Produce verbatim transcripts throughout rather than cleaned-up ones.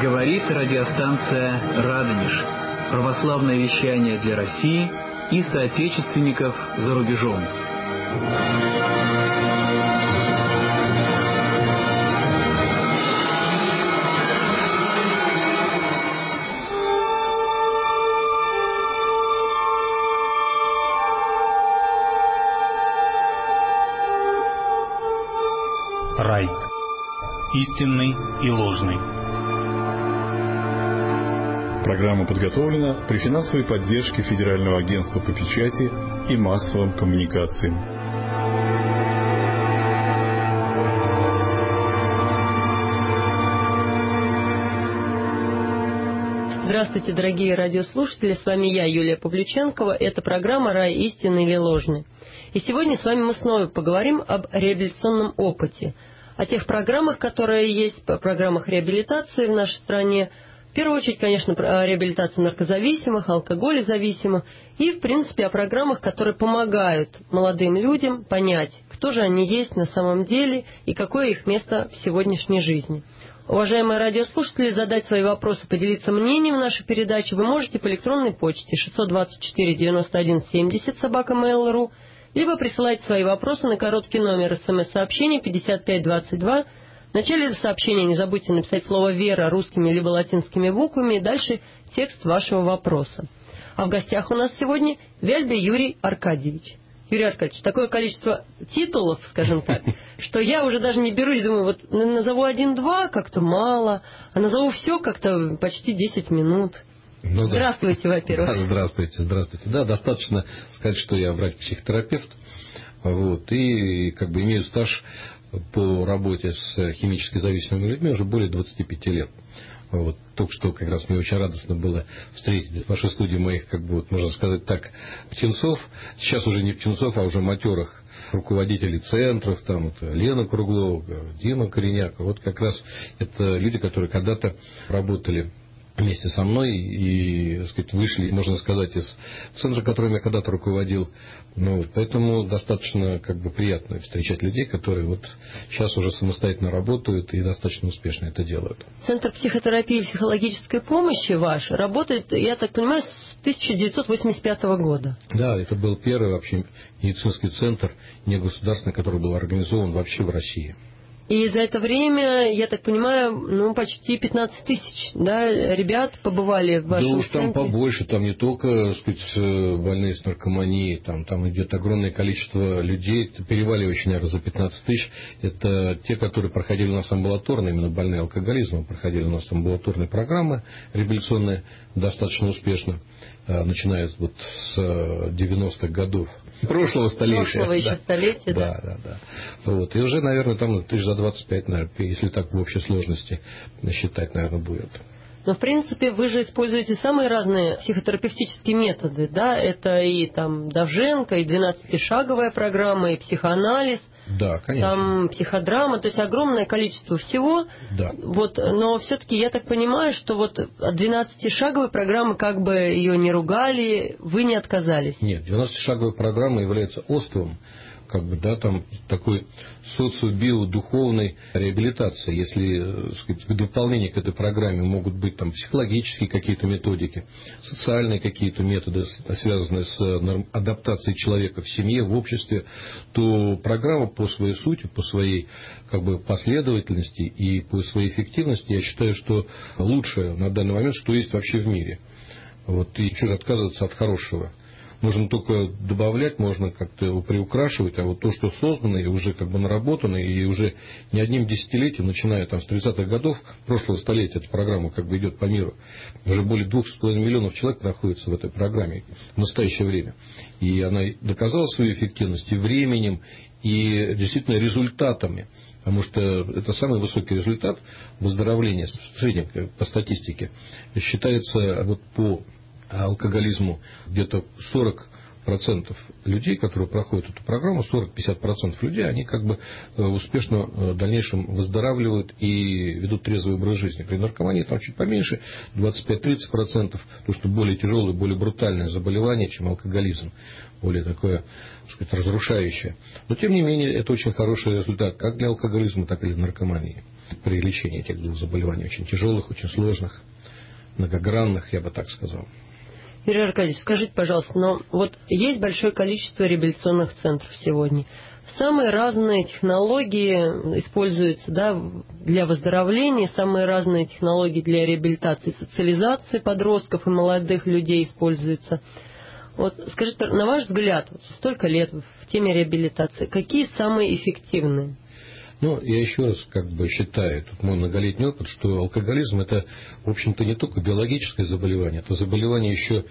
Говорит радиостанция «Радонеж». Православное вещание для России и соотечественников за рубежом. Рай. Истинный и ложный. Программа подготовлена при финансовой поддержке Федерального агентства по печати и массовым коммуникациям. Здравствуйте, дорогие радиослушатели, с вами я, Юлия Павлюченкова. Это программа «Рай. Истинный или ложный». И сегодня с вами мы снова поговорим об реабилитационном опыте, о тех программах, которые есть, о программах реабилитации в нашей стране. В первую очередь, конечно, о реабилитации наркозависимых, алкоголезависимых и, в принципе, о программах, которые помогают молодым людям понять, кто же они есть на самом деле и какое их место в сегодняшней жизни. Уважаемые радиослушатели, задать свои вопросы, поделиться мнением в нашей передаче вы можете по электронной почте шестьсот двадцать четыре девяносто один семьдесят собака mail точка ру, либо присылайте свои вопросы на короткий номер смс-сообщения пятьдесят пять двадцать два. В начале сообщения не забудьте написать слово «Вера» русскими либо латинскими буквами и дальше текст вашего вопроса. А в гостях у нас сегодня Вяльбе Юрий Аркадьевич. Юрий Аркадьевич, такое количество титулов, скажем так, что я уже даже не берусь, думаю, вот назову один-два как-то мало, а назову все как-то почти десять минут. Ну, здравствуйте, да. Во-первых. Здравствуйте, здравствуйте. Да, достаточно сказать, что я врач-психотерапевт, вот, и как бы имею стаж по работе с химически зависимыми людьми уже более двадцати пяти лет. Вот. Только что как раз мне очень радостно было встретить в вашей студии моих, как бы, вот, можно сказать так, птенцов. Сейчас уже не птенцов, а уже матерых руководителей центров, там, вот, Лена Круглова, Дима Кореняк. Вот как раз это люди, которые когда-то работали вместе со мной и, так сказать, вышли, можно сказать, из центра, которым я когда-то руководил. Ну, вот, поэтому достаточно как бы приятно встречать людей, которые вот сейчас уже самостоятельно работают и достаточно успешно это делают. Центр психотерапии и психологической помощи ваш работает, я так понимаю, с тысяча девятьсот восемьдесят пятого года. Да, это был первый вообще медицинский центр негосударственный, который был организован вообще в России. И за это время, я так понимаю, ну, почти пятнадцать тысяч, да, ребят побывали в вашем центре? Да уж там центре. побольше, там не только, так сказать, больные с наркоманией, там, там идет огромное количество людей, переваливающие, наверное, за пятнадцать тысяч. Это те, которые проходили у нас амбулаторно, именно больные алкоголизмом, проходили у нас амбулаторные программы реабилитационные достаточно успешно, начиная вот с девяностых годов. Прошлого столетия. Прошлого еще да. столетия, да. Да, да, да. Вот. И уже, наверное, там тысяч за двадцать пять, наверное, если так в общей сложности считать, наверное, будет. Но, в принципе, вы же используете самые разные психотерапевтические методы, да? Это и там Довженко, и двенадцатишаговая программа, и психоанализ. Да, конечно. Там психодрама, то есть огромное количество всего. Да. Вот, но все-таки я так понимаю, что вот от двенадцатишаговой программы, как бы ее не ругали, вы не отказались. Нет, двенадцатишаговая программа является островом, как бы, да, там такой социо-биодуховной реабилитации. Если, так сказать, в дополнение к этой программе могут быть там психологические какие-то методики, социальные какие-то методы, связанные с адаптацией человека в семье, в обществе, то программа по своей сути, по своей как бы последовательности и по своей эффективности, я считаю, что лучшее на данный момент, что есть вообще в мире. Вот, и чего же отказываться от хорошего. Можно только добавлять, можно как-то приукрашивать, а вот то, что создано и уже как бы наработано, и уже не одним десятилетием, начиная там с тридцатых годов прошлого столетия, эта программа как бы идет по миру. Уже более двух с половиной миллионов человек находится в этой программе в настоящее время. И она доказала свою эффективность и временем, и действительно результатами. Потому что это самый высокий результат выздоровления в среднем по статистике. Считается вот по алкоголизму где-то сорок процентов людей, которые проходят эту программу, сорок-пятьдесят процентов людей, они как бы успешно в дальнейшем выздоравливают и ведут трезвый образ жизни. При наркомании там чуть поменьше, двадцать пять-тридцать процентов, потому что более тяжелое, более брутальное заболевание, чем алкоголизм, более такое, так сказать, разрушающее. Но тем не менее, это очень хороший результат как для алкоголизма, так и для наркомании. при лечении этих двух заболеваний, очень тяжелых, очень сложных, многогранных, я бы так сказал. Юрий Аркадьевич, скажите, пожалуйста, но вот есть большое количество реабилитационных центров сегодня. Самые разные технологии используются, да, для выздоровления, самые разные технологии для реабилитации, социализации подростков и молодых людей используются. Вот скажите, на ваш взгляд, вот столько лет в теме реабилитации, какие самые эффективные? Ну, я еще раз как бы считаю, тут мой многолетний опыт, что алкоголизм это, в общем-то, не только биологическое заболевание, это заболевание еще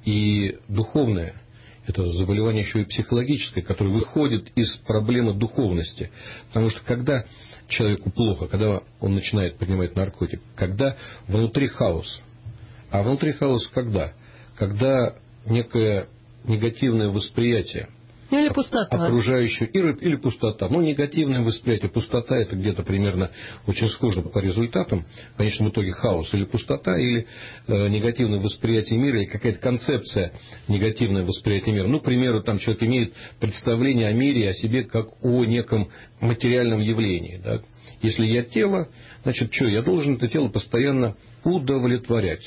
и духовное, это заболевание еще и психологическое, которое выходит из проблемы духовности. Потому что когда человеку плохо, когда он начинает принимать наркотик, когда внутри хаос. А внутри хаос когда? Когда некое негативное восприятие. Или пустота. Окружающую, или, или пустота. Ну, негативное восприятие. Пустота это где-то примерно очень схоже по результатам. В конечном итоге хаос или пустота, или э, негативное восприятие мира, или какая-то концепция негативное восприятие мира. Ну, к примеру, там человек имеет представление о мире, о себе как о неком материальном явлении. Да? Если я тело, значит, что? Я должен это тело постоянно удовлетворять.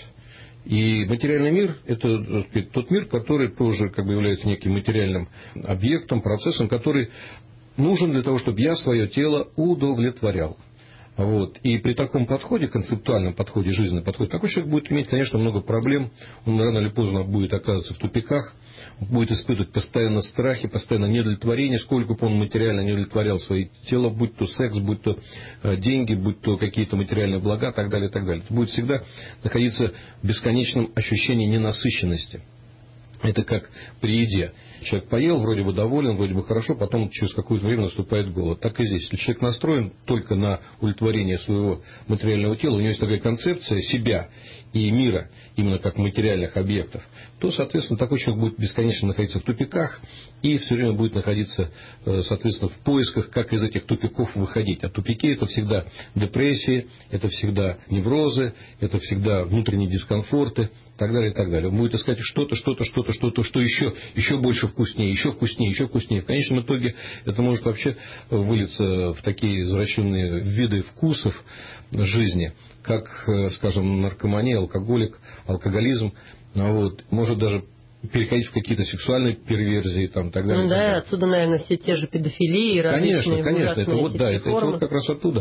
И материальный мир – это, так сказать, тот мир, который тоже как бы является неким материальным объектом, процессом, который нужен для того, чтобы я свое тело удовлетворял. Вот. И при таком подходе, концептуальном подходе, жизненном подходе, такой человек будет иметь, конечно, много проблем. Он рано или поздно будет оказываться в тупиках, будет испытывать постоянно страхи, постоянно неудовлетворение, сколько бы он материально не удовлетворял свое тело, будь то секс, будь то деньги, будь то какие-то материальные блага, так далее, так далее. Это будет всегда находиться в бесконечном ощущении ненасыщенности. Это как при еде. Человек поел, вроде бы доволен, вроде бы хорошо, потом через какое-то время наступает голод. Так и здесь. Если человек настроен только на удовлетворение своего материального тела, у него есть такая концепция себя и мира, именно как материальных объектов, то, соответственно, такой человек будет бесконечно находиться в тупиках и все время будет находиться, соответственно, в поисках, как из этих тупиков выходить. А тупики – это всегда депрессии, это всегда неврозы, это всегда внутренние дискомфорты, и так далее, и так далее. Он будет искать что-то, что-то, что-то, что-то, что еще, еще больше вкуснее, еще вкуснее, еще вкуснее. В конечном итоге это может вообще вылиться в такие извращенные виды вкусов жизни, как, скажем, наркомания, алкоголик, алкоголизм. Вот. Может даже переходить в какие-то сексуальные перверзии, там, так далее. Ну да, далее. Отсюда, наверное, все те же педофилии, различные конечно, конечно, это вот, да, это, это вот как раз оттуда.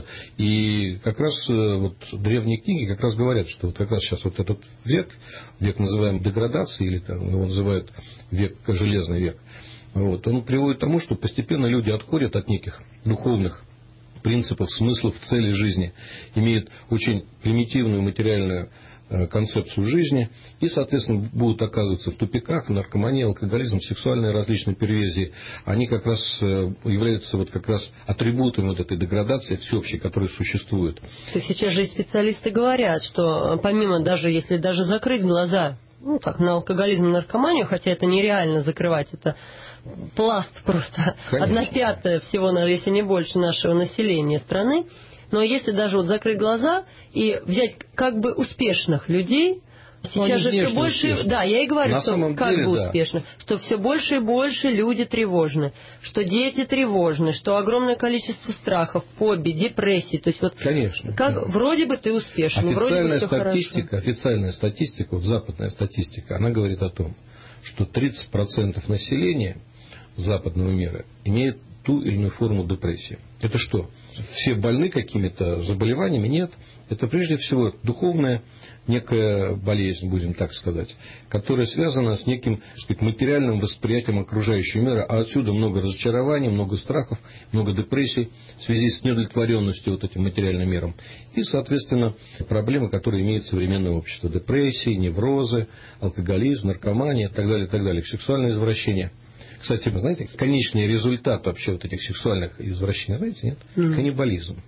И как раз вот древние книги как раз говорят, что вот как раз сейчас вот этот век, век называем деградацией, или там его называют век, железный век, вот, он приводит к тому, что постепенно люди отходят от неких духовных принципов, смыслов, целей жизни, имеют очень примитивную материальную концепцию жизни и, соответственно, будут оказываться в тупиках. Наркомания, алкоголизм, сексуальные различные перверзии, они как раз являются вот как раз атрибутами вот этой деградации всеобщей, которая существует. Так сейчас же и специалисты говорят, что помимо даже, если даже закрыть глаза, ну так, на алкоголизм и наркоманию, хотя это нереально закрывать, это пласт просто, одна пятая всего, если не больше, нашего населения страны. Но если даже вот закрыть глаза и взять как бы успешных людей, сейчас же все больше... Успешны. Да, я и говорю, на что как деле, бы да. успешно, что все больше и больше люди тревожны, что дети тревожны, что огромное количество страхов, фобий, депрессий. То есть вот конечно, как конечно. Вроде бы ты успешный, вроде бы все статистика, хорошо. Официальная статистика, вот западная статистика, она говорит о том, что тридцать процентов населения западного мира имеет ту или иную форму депрессии. Это что? Все больны какими-то заболеваниями? Нет. Это прежде всего духовная некая болезнь, будем так сказать, которая связана с неким, так сказать, материальным восприятием окружающего мира, а отсюда много разочарований, много страхов, много депрессий в связи с неудовлетворенностью вот этим материальным миром. И, соответственно, проблемы, которые имеет современное общество. Депрессии, неврозы, алкоголизм, наркомания и так далее, и так далее. Сексуальное извращение. Кстати, вы знаете, конечный результат вообще вот этих сексуальных извращений, знаете, нет? Mm-hmm. Каннибализм.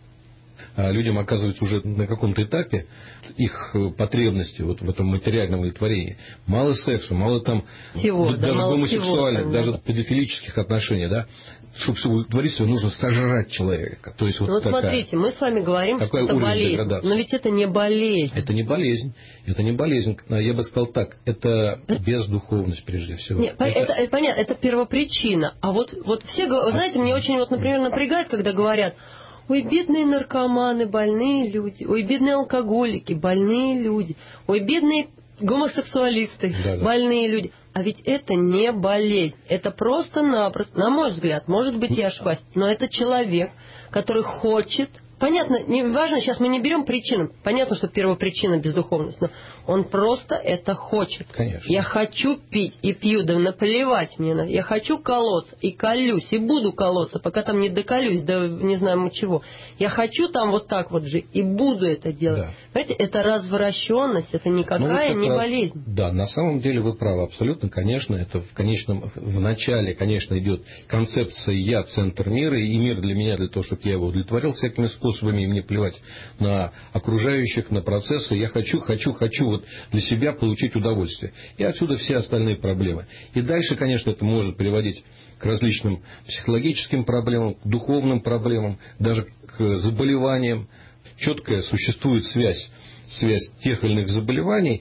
А людям, оказывается, уже на каком-то этапе их потребности вот в этом материальном удовлетворении мало секса, мало там всего, даже да, гомосексуальных, всего, даже педофилических отношений, да. Чтобы все удовлетворить, все нужно сожрать человека. То есть вот, ну, вот такая, смотрите, мы с вами говорим, что это болезнь. Но ведь это не болезнь. Это не болезнь. Это не болезнь. Я бы сказал так, это бездуховность прежде всего. Нет, это... Это, это понятно, это первопричина. А вот, вот все, вы знаете, мне очень, вот, например, напрягает, когда говорят: ой, бедные наркоманы, больные люди, ой, бедные алкоголики, больные люди, ой, бедные гомосексуалисты, да, да. больные люди. А ведь это не болезнь, это просто-напросто, на мой взгляд, может быть, я ошибаюсь, но это человек, который хочет. Понятно, не важно, сейчас мы не берем причину. Понятно, что первопричина бездуховность, но он просто это хочет. Конечно. Я хочу пить и пью, да наплевать мне на. Я хочу колоться и колюсь, и буду колоться, пока там не доколюсь, да не знаем чего. Я хочу там вот так вот жить и буду это делать. Да. Понимаете, это развращенность, это никакая ну, вот не раз, болезнь. Да, на самом деле вы правы абсолютно. Конечно, это в конечном, в начале, конечно, идет концепция «я центр мира», и мир для меня, для того, чтобы я его удовлетворил всякими способами. способами, и мне плевать на окружающих, на процессы. Я хочу, хочу, хочу вот для себя получить удовольствие. И отсюда все остальные проблемы. И дальше, конечно, это может приводить к различным психологическим проблемам, к духовным проблемам, даже к заболеваниям. Четкая существует связь. связь тех или иных заболеваний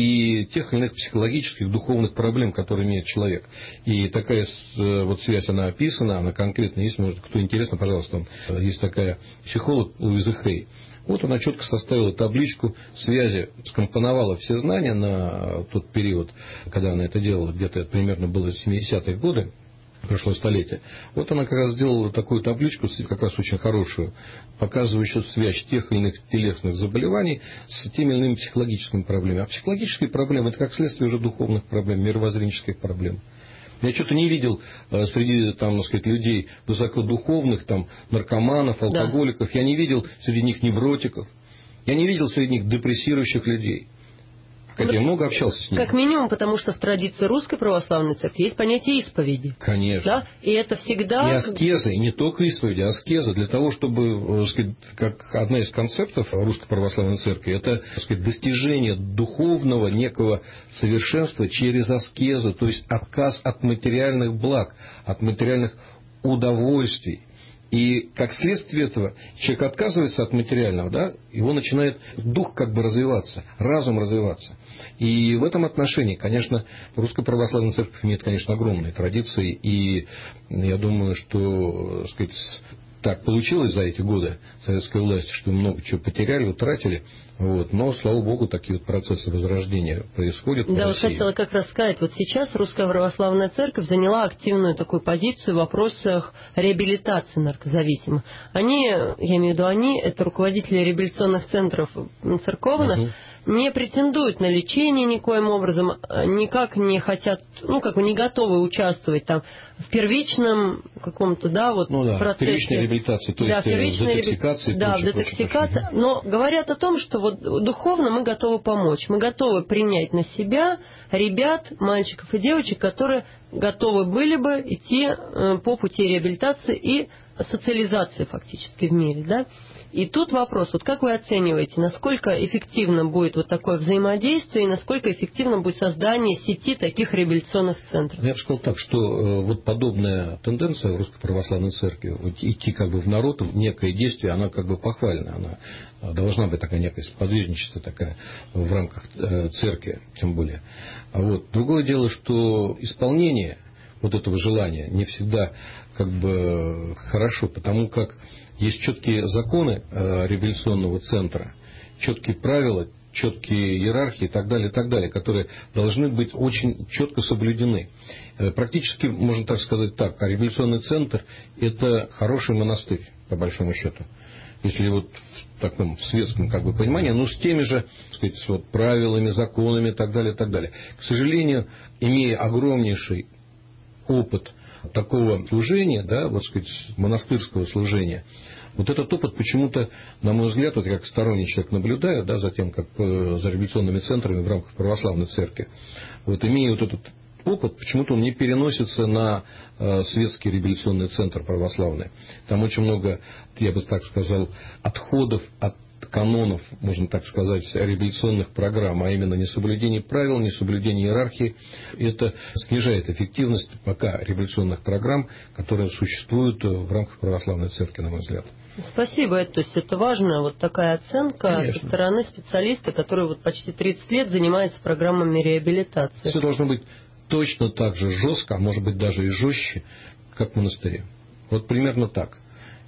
и тех или иных психологических, духовных проблем, которые имеет человек. И такая вот связь, она описана, она конкретно есть, может, кто интересно, пожалуйста, есть такая психолог Луиза Хей. Вот она четко составила табличку связи, скомпоновала все знания на тот период, когда она это делала, где-то примерно было семидесятые годы, прошлое столетие. Вот она как раз сделала такую табличку, как раз очень хорошую, показывающую связь тех или иных телесных заболеваний с теми или иными психологическими проблемами. А психологические проблемы – это как следствие уже духовных проблем, мировоззренческих проблем. Я что-то не видел среди, там, так сказать, людей высокодуховных, там, наркоманов, алкоголиков. Да. Я не видел среди них невротиков. Я не видел среди них депрессирующих людей. Хотя я много общался с ними. Как минимум, потому что в традиции Русской Православной Церкви есть понятие исповеди. Конечно. Да? И это всегда... И аскезы, и не только исповеди, а аскезы. Для того, чтобы, так сказать, как одна из концептов Русской Православной Церкви, это, так сказать, достижение духовного некого совершенства через аскезу, то есть отказ от материальных благ, от материальных удовольствий. И как следствие этого человек отказывается от материального, да, его начинает дух как бы развиваться, разум развиваться. И в этом отношении, конечно, Русская Православная Церковь имеет, конечно, огромные традиции. И я думаю, что, так сказать, так получилось за эти годы советской власти, что много чего потеряли, утратили. Вот. Но, слава Богу, такие вот процессы возрождения происходят. Да, вот хотела как раз сказать, вот сейчас Русская Православная Церковь заняла активную такую позицию в вопросах реабилитации наркозависимых. Они, я имею в виду они, это руководители реабилитационных центров церковных, угу. не претендуют на лечение никоим образом, никак не хотят, ну, как бы не готовы участвовать там в первичном каком-то, да, вот ну, да, процессе. Первичной реабилитации, то да, есть в детоксикации. Да, прочее, в детоксикации, прочее, прочее. но говорят о том, что вот духовно мы готовы помочь, мы готовы принять на себя ребят, мальчиков и девочек, которые готовы были бы идти по пути реабилитации и социализации фактически в мире, да. И тут вопрос, вот как вы оцениваете, насколько эффективно будет вот такое взаимодействие и насколько эффективно будет создание сети таких реабилитационных центров? Я бы сказал так, что э, вот подобная тенденция в Русской Православной Церкви, вот идти как бы в народ, в некое действие, она как бы похвальна, она должна быть такая некая сподвижничество такая в рамках э, церкви, тем более. А вот другое дело, что исполнение вот этого желания не всегда как бы хорошо, потому как есть четкие законы э, реабилитационного центра, четкие правила, четкие иерархии и так далее, и так далее, которые должны быть очень четко соблюдены. Э, практически, можно так сказать так, а реабилитационный центр – это хороший монастырь, по большому счету. Если вот в таком светском как бы понимании, но с теми же, так сказать, вот правилами, законами и так далее, и так далее. К сожалению, имея огромнейший опыт такого служения, да, вот сказать, монастырского служения, вот этот опыт почему-то, на мой взгляд, вот я как сторонний человек наблюдаю, да, за тем, как э, за реабилитационными центрами в рамках православной церкви, вот имея вот этот опыт, почему-то он не переносится на э, светский реабилитационный центр православный. Там очень много, я бы так сказал, отходов от канонов, можно так сказать, реабилитационных программ, а именно несоблюдение правил, несоблюдение иерархии. Это снижает эффективность пока реабилитационных программ, которые существуют в рамках православной церкви, на мой взгляд. Спасибо. То есть это важная вот такая оценка Конечно. Со стороны специалиста, который вот почти тридцать лет занимается программами реабилитации. Все должно быть точно так же жестко, а может быть даже и жестче, как в монастыре. Вот примерно так.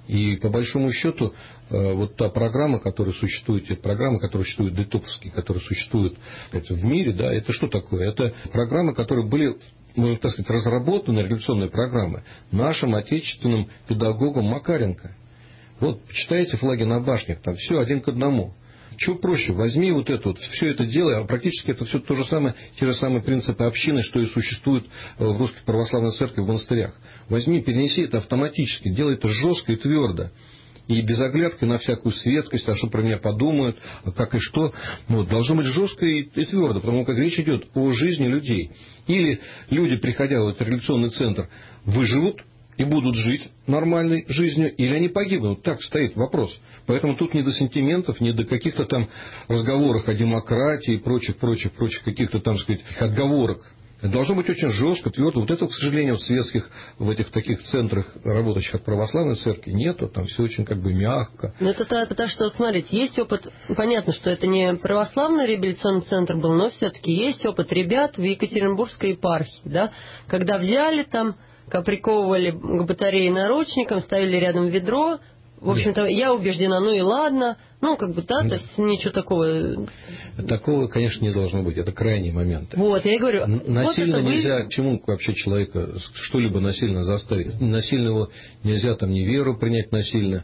И по большому счету, вот та программа, которая существует, те программы, которые существуют, детоповские, которые существуют в мире, да, это что такое? Это программы, которые были, можно так сказать, разработаны, революционные программы, нашим отечественным педагогом Макаренко. Вот, почитайте флаги на башнях, там все один к одному. Чего проще, возьми вот это вот, все это делай, а практически это все то же самое, те же самые принципы общины, что и существуют в Русской Православной Церкви в монастырях. Возьми, перенеси это автоматически, делай это жестко и твердо. И без оглядки на всякую светскость, а что про меня подумают, как и что. Ну, должно быть жестко и, и твердо, потому как речь идет о жизни людей. Или люди, приходя в этот революционный центр, выживут и будут жить нормальной жизнью, или они погибнут. Так стоит вопрос. Поэтому тут не до сентиментов, не до каких-то там разговоров о демократии и прочих, прочих, прочих каких-то там, сказать, отговорок. Это должно быть очень жестко, твердо. Вот этого, к сожалению, в светских, в этих таких центрах, работающих от православной церкви, нету. Там все очень как бы мягко. Ну, это потому что, смотрите, есть опыт, понятно, что это не православный реабилитационный центр был, но все-таки есть опыт ребят в Екатеринбургской епархии, да, когда взяли там, приковывали к батарее наручникам, ставили рядом ведро. В общем-то, я убеждена, ну и ладно. Ну, как бы, да, то есть ничего такого. Такого, конечно, не должно быть. Это крайние моменты. Вот, я и говорю. Насильно вот нельзя, вы... чему вообще человека что-либо насильно заставить. Насильно его нельзя там ни веру принять насильно,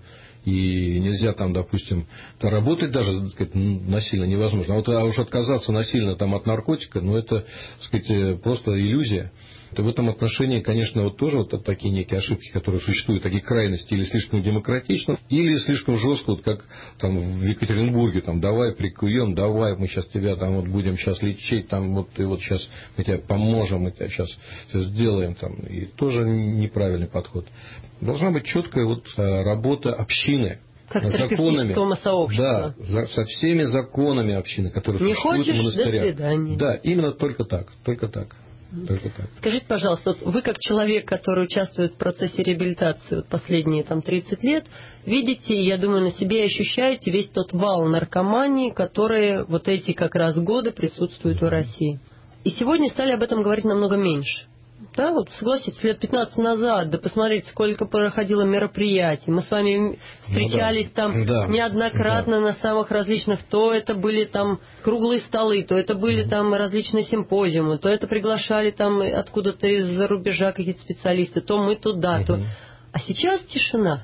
и нельзя там, допустим, то работать даже, так сказать, насильно невозможно. А вот а уж отказаться насильно там от наркотика, ну, это, так сказать, просто иллюзия. То в этом отношении, конечно, вот тоже вот такие некие ошибки, которые существуют, такие крайности, или слишком демократично, или слишком жестко, вот как там в Екатеринбурге, там, давай прикуем, давай, мы сейчас тебя там вот будем сейчас лечить, там, вот, и вот сейчас мы тебе поможем, мы тебя сейчас, сейчас сделаем, там, и тоже неправильный подход. Должна быть четкая вот работа общины. Как терапевтического сообщества. Да, со всеми законами общины, которые не существуют хочешь, в монастырях. до свидания. Да, именно только так, только так. Только так. Скажите, пожалуйста, вот вы как человек, который участвует в процессе реабилитации вот последние там, тридцать лет, видите, я думаю, на себе ощущаете весь тот вал наркомании, которые вот эти как раз годы присутствуют в России. И сегодня стали об этом говорить намного меньше. Да, вот согласитесь, лет пятнадцать назад, да посмотрите, сколько проходило мероприятий. Мы с вами встречались ну, да. там да. неоднократно да. на самых различных, то это были там круглые столы, то это были mm-hmm. там различные симпозиумы, то это приглашали там откуда-то из-за рубежа какие-то специалисты, то мы туда, mm-hmm. то... А сейчас тишина.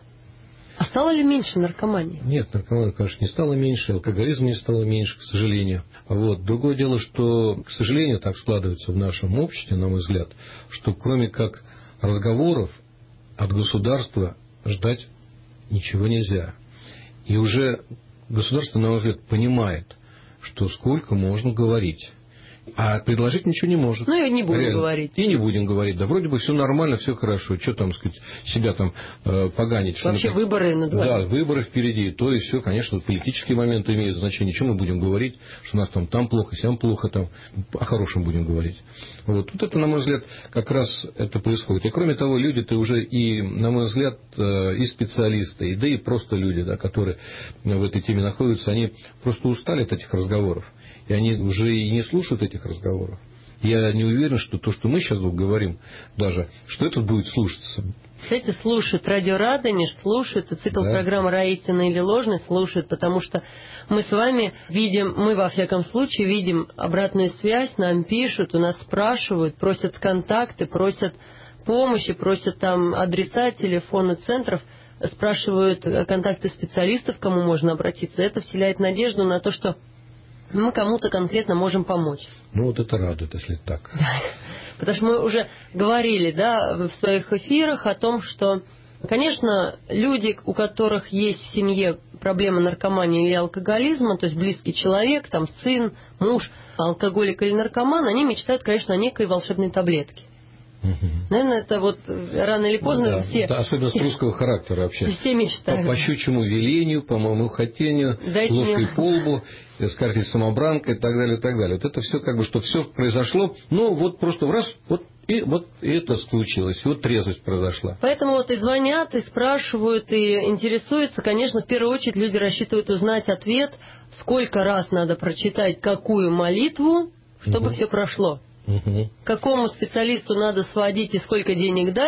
А стало ли меньше наркомании? Нет, наркомании, конечно, не стало меньше, алкоголизма не стало меньше, к сожалению. Вот. Другое дело, что, к сожалению, так складывается в нашем обществе, на мой взгляд, что кроме как разговоров от государства ждать ничего нельзя. И уже государство, на мой взгляд, понимает, что сколько можно говорить. А предложить ничего не может. Ну, и не будем Реально. говорить. И не будем говорить. Да, вроде бы все нормально, все хорошо. Что там, сказать, себя там э, поганить? Вообще что выборы на дворе. Да, выборы впереди. То и все, конечно, политические моменты имеют значение. Чем мы будем говорить, что у нас там, там плохо, сям плохо, там о хорошем будем говорить. Вот. Вот это, на мой взгляд, как раз это происходит. И кроме того, люди-то уже и, на мой взгляд, и специалисты, и да и просто люди, да, которые в этой теме находятся, они просто устали от этих разговоров. И они уже и не слушают этих разговоров. Я не уверен, что то, что мы сейчас говорим, даже, что это будет слушаться. Кстати, слушают. Радио Радонеж слушает. И цикл да. программы «Рай истинный или ложный» слушает, потому что мы с вами видим, мы во всяком случае видим обратную связь, нам пишут, у нас спрашивают, просят контакты, просят помощи, просят там адреса, телефоны центров, спрашивают контакты специалистов, к кому можно обратиться. Это вселяет надежду на то, что мы кому-то конкретно можем помочь. Ну, вот это радует, если так. Потому что мы уже говорили, да, в своих эфирах о том, что, конечно, люди, у которых есть в семье проблема наркомании или алкоголизма, то есть близкий человек, там, сын, муж, алкоголик или наркоман, они мечтают, конечно, о некой волшебной таблетке. Угу. Наверное, это вот рано или поздно ну, да. все... Это особенность все, русского характера вообще. Все мечтают. По, по щучьему велению, по моему хотению, Дайте ложкой мне... по лбу, скатерть самобранка и так далее, и так далее. Вот это все как бы, что все произошло, ну вот просто раз, вот и вот и это случилось, и вот трезвость произошла. Поэтому вот и звонят, и спрашивают, и интересуются. Конечно, в первую очередь люди рассчитывают узнать ответ, сколько раз надо прочитать какую молитву, чтобы угу. все прошло. Угу. Какому специалисту надо сводить и сколько денег дать,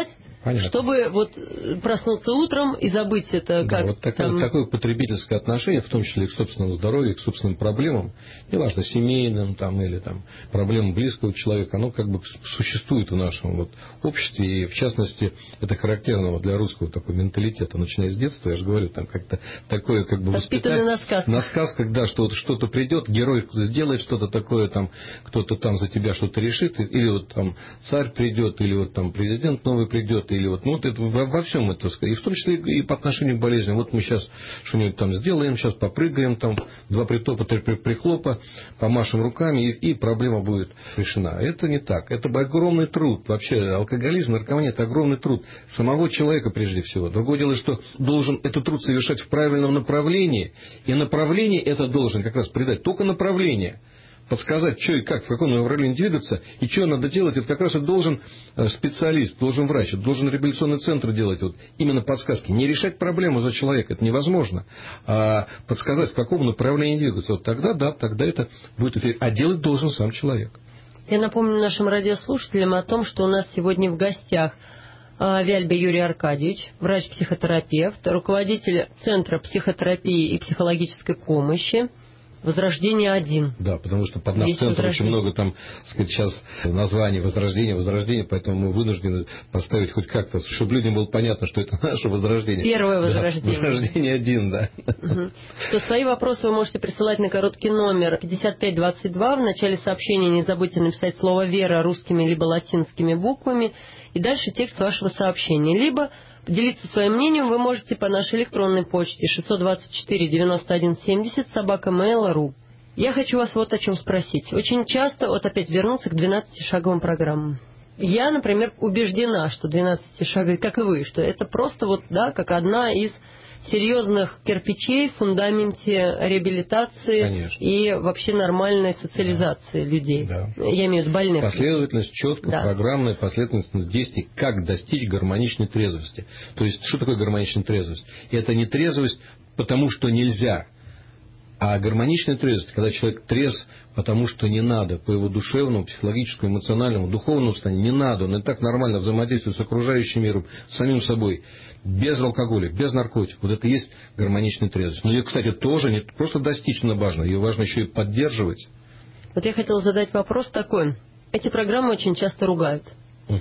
Понятно. Чтобы вот проснуться утром и забыть это. Да, как вот такое, там... такое потребительское отношение, в том числе и к собственному здоровью, к собственным проблемам, неважно, семейным там, или там, проблемам близкого человека, оно как бы существует в нашем вот, обществе. И в частности, это характерно вот для русского такого менталитета, начиная с детства, я же говорю, там как-то такое как бы воспитанное на сказках. На сказках, да, что вот что-то придет, герой сделает что-то такое, там, кто-то там за тебя что-то решит, или вот там царь придет, или вот там президент новый придет, или вот, ну, вот это во, во всем это, и в том числе и по отношению к болезням. Вот мы сейчас что-нибудь там сделаем, сейчас попрыгаем, там, два притопа, три прихлопа, помашем руками, и, и проблема будет решена. Это не так. Это огромный труд. Вообще, алкоголизм, наркомания – это огромный труд самого человека прежде всего. Другое дело, что должен этот труд совершать в правильном направлении, и направление это должен как раз придать только направление. Подсказать, что и как, в каком направлении двигаться, и что надо делать, это как раз и должен специалист, должен врач, должен реабилитационный центр делать вот именно подсказки. Не решать проблему за человека, это невозможно, а подсказать, в каком направлении двигаться. Вот тогда, да, тогда это будет эффект. А делать должен сам человек. Я напомню нашим радиослушателям о том, что у нас сегодня в гостях Вяльба Юрий Аркадьевич, врач-психотерапевт, руководитель Центра психотерапии и психологической помощи «Возрождение один». Да, потому что под наш Есть центр очень много там, так сказать, сейчас названий «Возрождение», «Возрождение», поэтому мы вынуждены поставить хоть как-то, чтобы людям было понятно, что это наше возрождение. Первое возрождение. Да, «Возрождение один», да. Угу. То свои вопросы вы можете присылать на короткий номер пятьдесят пять двадцать два. В начале сообщения не забудьте написать слово «Вера» русскими либо латинскими буквами. И дальше текст вашего сообщения. Либо поделиться своим мнением вы можете по нашей электронной почте шестьсот двадцать четыре девяносто один семьдесят собака мэйл точка ру. Я хочу вас вот о чем спросить. Очень часто, вот опять вернуться к двенадцатишаговым программам. Я, например, убеждена, что двенадцатишаговые, как и вы, что это просто вот, да, как одна из серьезных кирпичей в фундаменте реабилитации. Конечно. И вообще нормальной социализации, да, людей. Да. Я имею в виду больных. Последовательность, четкая, да, программная последовательность действий, как достичь гармоничной трезвости. То есть, что такое гармоничная трезвость? Это не трезвость, потому что нельзя. А гармоничная трезвость, когда человек трезв, потому что не надо, по его душевному, психологическому, эмоциональному, духовному состоянию, не надо, он и так нормально взаимодействует с окружающим миром, с самим собой, без алкоголя, без наркотиков. Вот это и есть гармоничная трезвость. Но ее, кстати, тоже не просто достичь, но важно, ее важно еще и поддерживать. Вот я хотела задать вопрос такой. Эти программы очень часто ругают. Угу.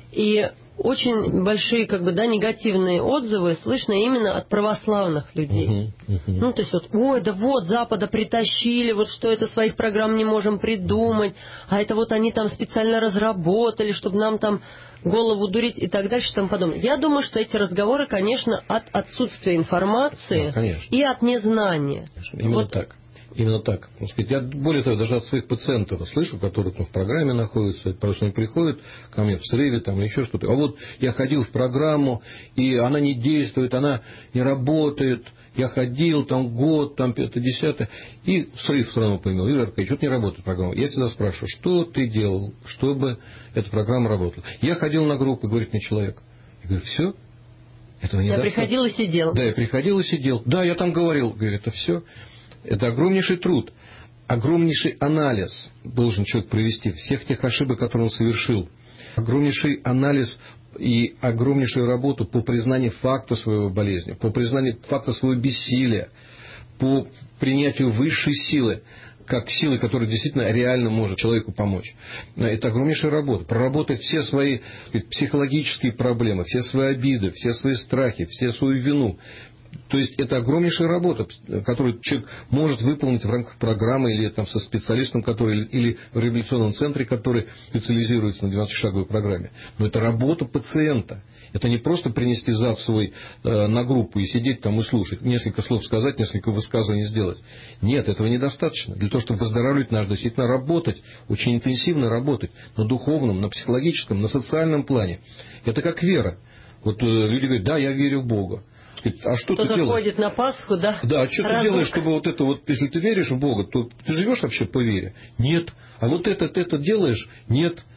И очень большие, как бы, да, негативные отзывы слышно именно от православных людей. Uh-huh, uh-huh. Ну, то есть, вот, ой, да вот, Запада притащили, вот что это своих программ не можем придумать, а это вот они там специально разработали, чтобы нам там голову дурить и так дальше, и тому подобное. Я думаю, что эти разговоры, конечно, от отсутствия информации, да, и от незнания. Конечно. Именно вот. так. Именно так. Я, более того, даже от своих пациентов слышу, которые там в программе находятся, просто они приходят ко мне в срыве там, или еще что-то. А вот я ходил в программу, и она не действует, она не работает. Я ходил там год, там пятое, десятое, и срыв сразу понял. Юрий Аркадьевич, что-то не работает программа. Я всегда спрашиваю, что ты делал, чтобы эта программа работала. Я ходил на группы, говорит мне человек. Я говорю, все? Этого не Я достаточно. приходил и сидел. Да, я приходил и сидел. Да, я там говорил. Говорю, это все. Это огромнейший труд, огромнейший анализ должен человек провести всех тех ошибок, которые он совершил. Огромнейший анализ и огромнейшую работу по признанию факта своего болезни, по признанию факта своего бессилия, по принятию высшей силы, как силы, которая действительно реально может человеку помочь. Это огромнейшая работа. Проработать все свои психологические проблемы, все свои обиды, все свои страхи, все свою вину. То есть это огромнейшая работа, которую человек может выполнить в рамках программы или там, со специалистом, который, или в реабилитационном центре, который специализируется на двенадцатишаговой программе. Но это работа пациента. Это не просто принести зад свой э, на группу и сидеть там и слушать, несколько слов сказать, несколько высказываний сделать. Нет, этого недостаточно. Для того, чтобы выздоравливать, надо действительно работать, очень интенсивно работать на духовном, на психологическом, на социальном плане. Это как вера. Вот э, люди говорят, да, я верю в Бога. А что Кто-то ты делаешь? ходит на Пасху, да? Да, а что Разок. ты делаешь, чтобы вот это вот, если ты веришь в Бога, то ты живешь вообще по вере? Нет. А вот это, ты это делаешь? Нет.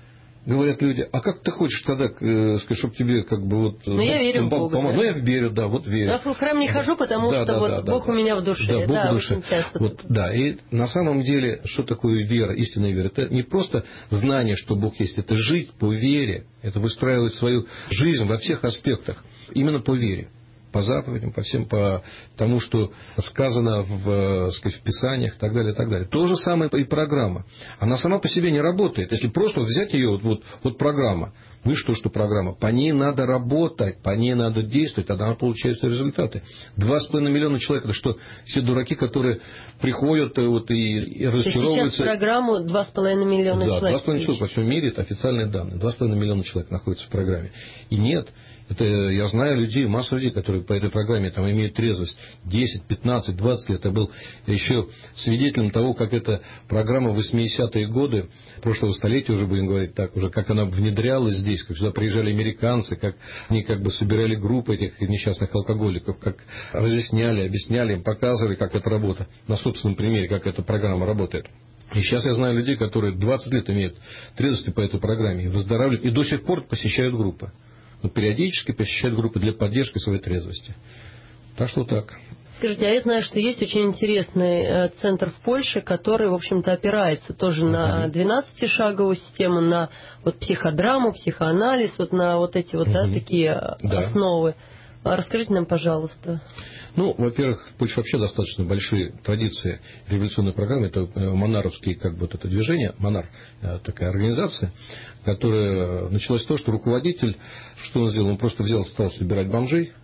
говорят люди, а как ты хочешь тогда, э, сказать, чтобы тебе как бы вот... Ну, я верю в Бога. Помог... Да. Ну, я верю, да, вот верю. Я в храм не хожу, потому да, что да, вот да, Бог да, у меня в душе. Да, Бог да, в душе. очень часто. Вот, да, и на самом деле, что такое вера, истинная вера? Это не просто знание, что Бог есть, это жить по вере, это выстраивать свою жизнь во всех аспектах, именно по вере. По заповедям, по всем, по тому, что сказано в, сказать, в Писаниях и так далее, и так далее. То же самое и программа. Она сама по себе не работает. Если просто взять ее, вот, вот, вот программа, ну и что, что программа? По ней надо работать, по ней надо действовать, тогда она получает свои результаты. Два с половиной миллиона человек, это что, все дураки, которые приходят вот, и, и разочаровываются. Сейчас программу два с половиной миллиона да, человек. два с половиной человек во всем мире, это официальные данные. Два с половиной миллиона человек находятся в программе. И нет. Это я знаю людей, массу людей, которые по этой программе там, имеют трезвость десять, пятнадцать, двадцать лет. Я был еще свидетелем того, как эта программа в восьмидесятые годы прошлого столетия, уже будем говорить так, уже как она внедрялась здесь, как сюда приезжали американцы, как они как бы собирали группы этих несчастных алкоголиков, как разъясняли, объясняли им, показывали, как это работает, на собственном примере, как эта программа работает. И сейчас я знаю людей, которые двадцать лет имеют трезвости по этой программе, и выздоравливают, и до сих пор посещают группы. Но периодически посещают группы для поддержки своей трезвости. Так что так. Скажите, а я знаю, что есть очень интересный центр в Польше, который, в общем-то, опирается тоже на двенадцатишаговую систему, на вот психодраму, психоанализ, вот на вот эти вот, да, такие да. основы. Расскажите нам, пожалуйста. Ну, во-первых, в Польше вообще достаточно большие традиции революционной программы. Это монаровские, как бы, вот это движение, Монар, такая организация, которая началась с того, что руководитель, что он сделал, он просто взял, стал собирать бомжей,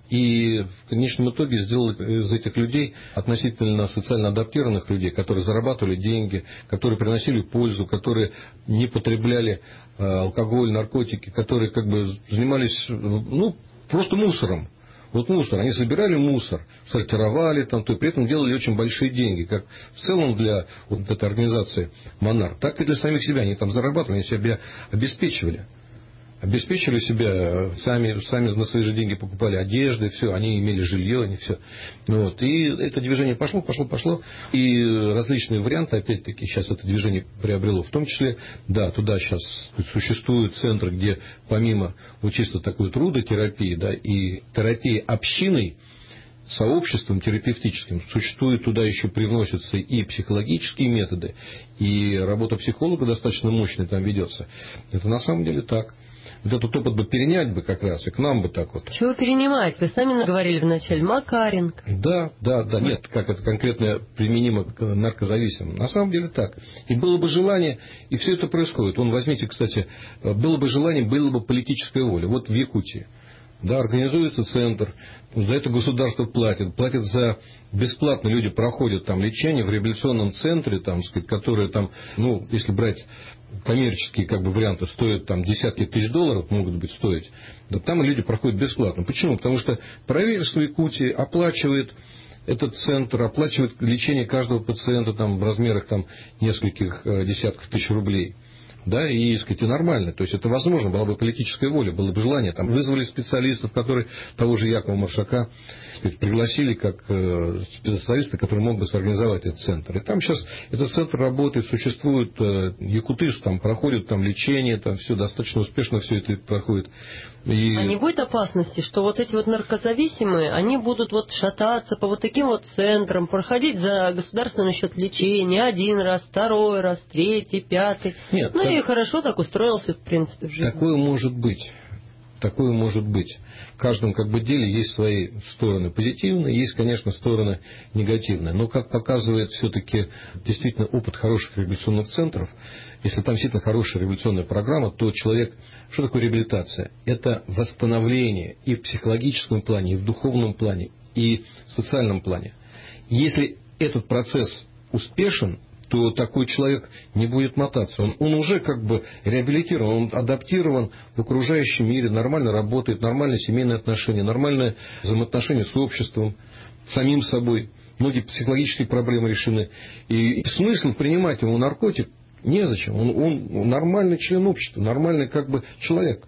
и в конечном итоге сделал из этих людей относительно социально адаптированных людей, которые зарабатывали деньги, которые приносили пользу, которые не потребляли алкоголь, наркотики, которые как бы занимались, ну, просто мусором. Вот мусор. Они собирали мусор, сортировали там, то, и при этом делали очень большие деньги. Как в целом для вот этой организации Монар, так и для самих себя. Они там зарабатывали, они себя обеспечивали. Обеспечивали себя, сами, сами на свои же деньги покупали одежды, все, они имели жилье, они все. Вот. И это движение пошло, пошло, пошло. И различные варианты, опять-таки, сейчас это движение приобрело. В том числе, да, туда сейчас существуют центры, где помимо вот чисто такой трудотерапии, да, и терапии общиной, сообществом терапевтическим, существует, туда еще привносятся и психологические методы, и работа психолога достаточно мощная там ведется. Это на самом деле так. Вот этот опыт бы перенять бы как раз, и к нам бы так вот. Чего перенимать? Вы сами говорили вначале, Макаренко. Да, да, да. Нет, как это конкретно применимо к наркозависимым. На самом деле так. И было бы желание, и все это происходит. Вон возьмите, кстати, было бы желание, была бы политическая воля. Вот в Якутии. Да, организуется центр, за это государство платит, платит за бесплатно, люди проходят там лечение в реабилитационном центре, там, сказать, которые там, ну, если брать коммерческие как бы варианты, стоят там десятки тысяч долларов, могут быть стоить, да, там люди проходят бесплатно. Почему? Потому что правительство Якутии оплачивает этот центр, оплачивает лечение каждого пациента там, в размерах там, нескольких э, десятков тысяч рублей. Да, и, так сказать, и нормально. То есть это возможно, была бы политическая воля, было бы желание. Там вызвали специалистов, которые того же Якова Маршака, так сказать, пригласили как э, специалиста, который мог бы сорганизовать этот центр. И там сейчас этот центр работает, существует э, якуты, там проходит там лечение, там все достаточно успешно все это проходит. И... А не будет опасности, что вот эти вот наркозависимые, они будут вот шататься по вот таким вот центрам, проходить за государственный счет лечения один раз, второй раз, третий, пятый. Нет, ну так... и хорошо так устроился, в принципе, в жизни. Такое может быть. Такое может быть. В каждом как бы деле есть свои стороны позитивные, есть, конечно, стороны негативные. Но, как показывает все-таки действительно опыт хороших реабилитационных центров, если там действительно хорошая реабилитационная программа, то человек... Что такое реабилитация? Это восстановление и в психологическом плане, и в духовном плане, и в социальном плане. Если этот процесс успешен, то такой человек не будет мотаться. Он, он уже как бы реабилитирован, он адаптирован в окружающем мире, нормально работает, нормальные семейные отношения, нормальные взаимоотношения с обществом, самим собой. Многие психологические проблемы решены. И, и смысл принимать ему наркотик незачем. Он, он нормальный член общества, нормальный как бы человек.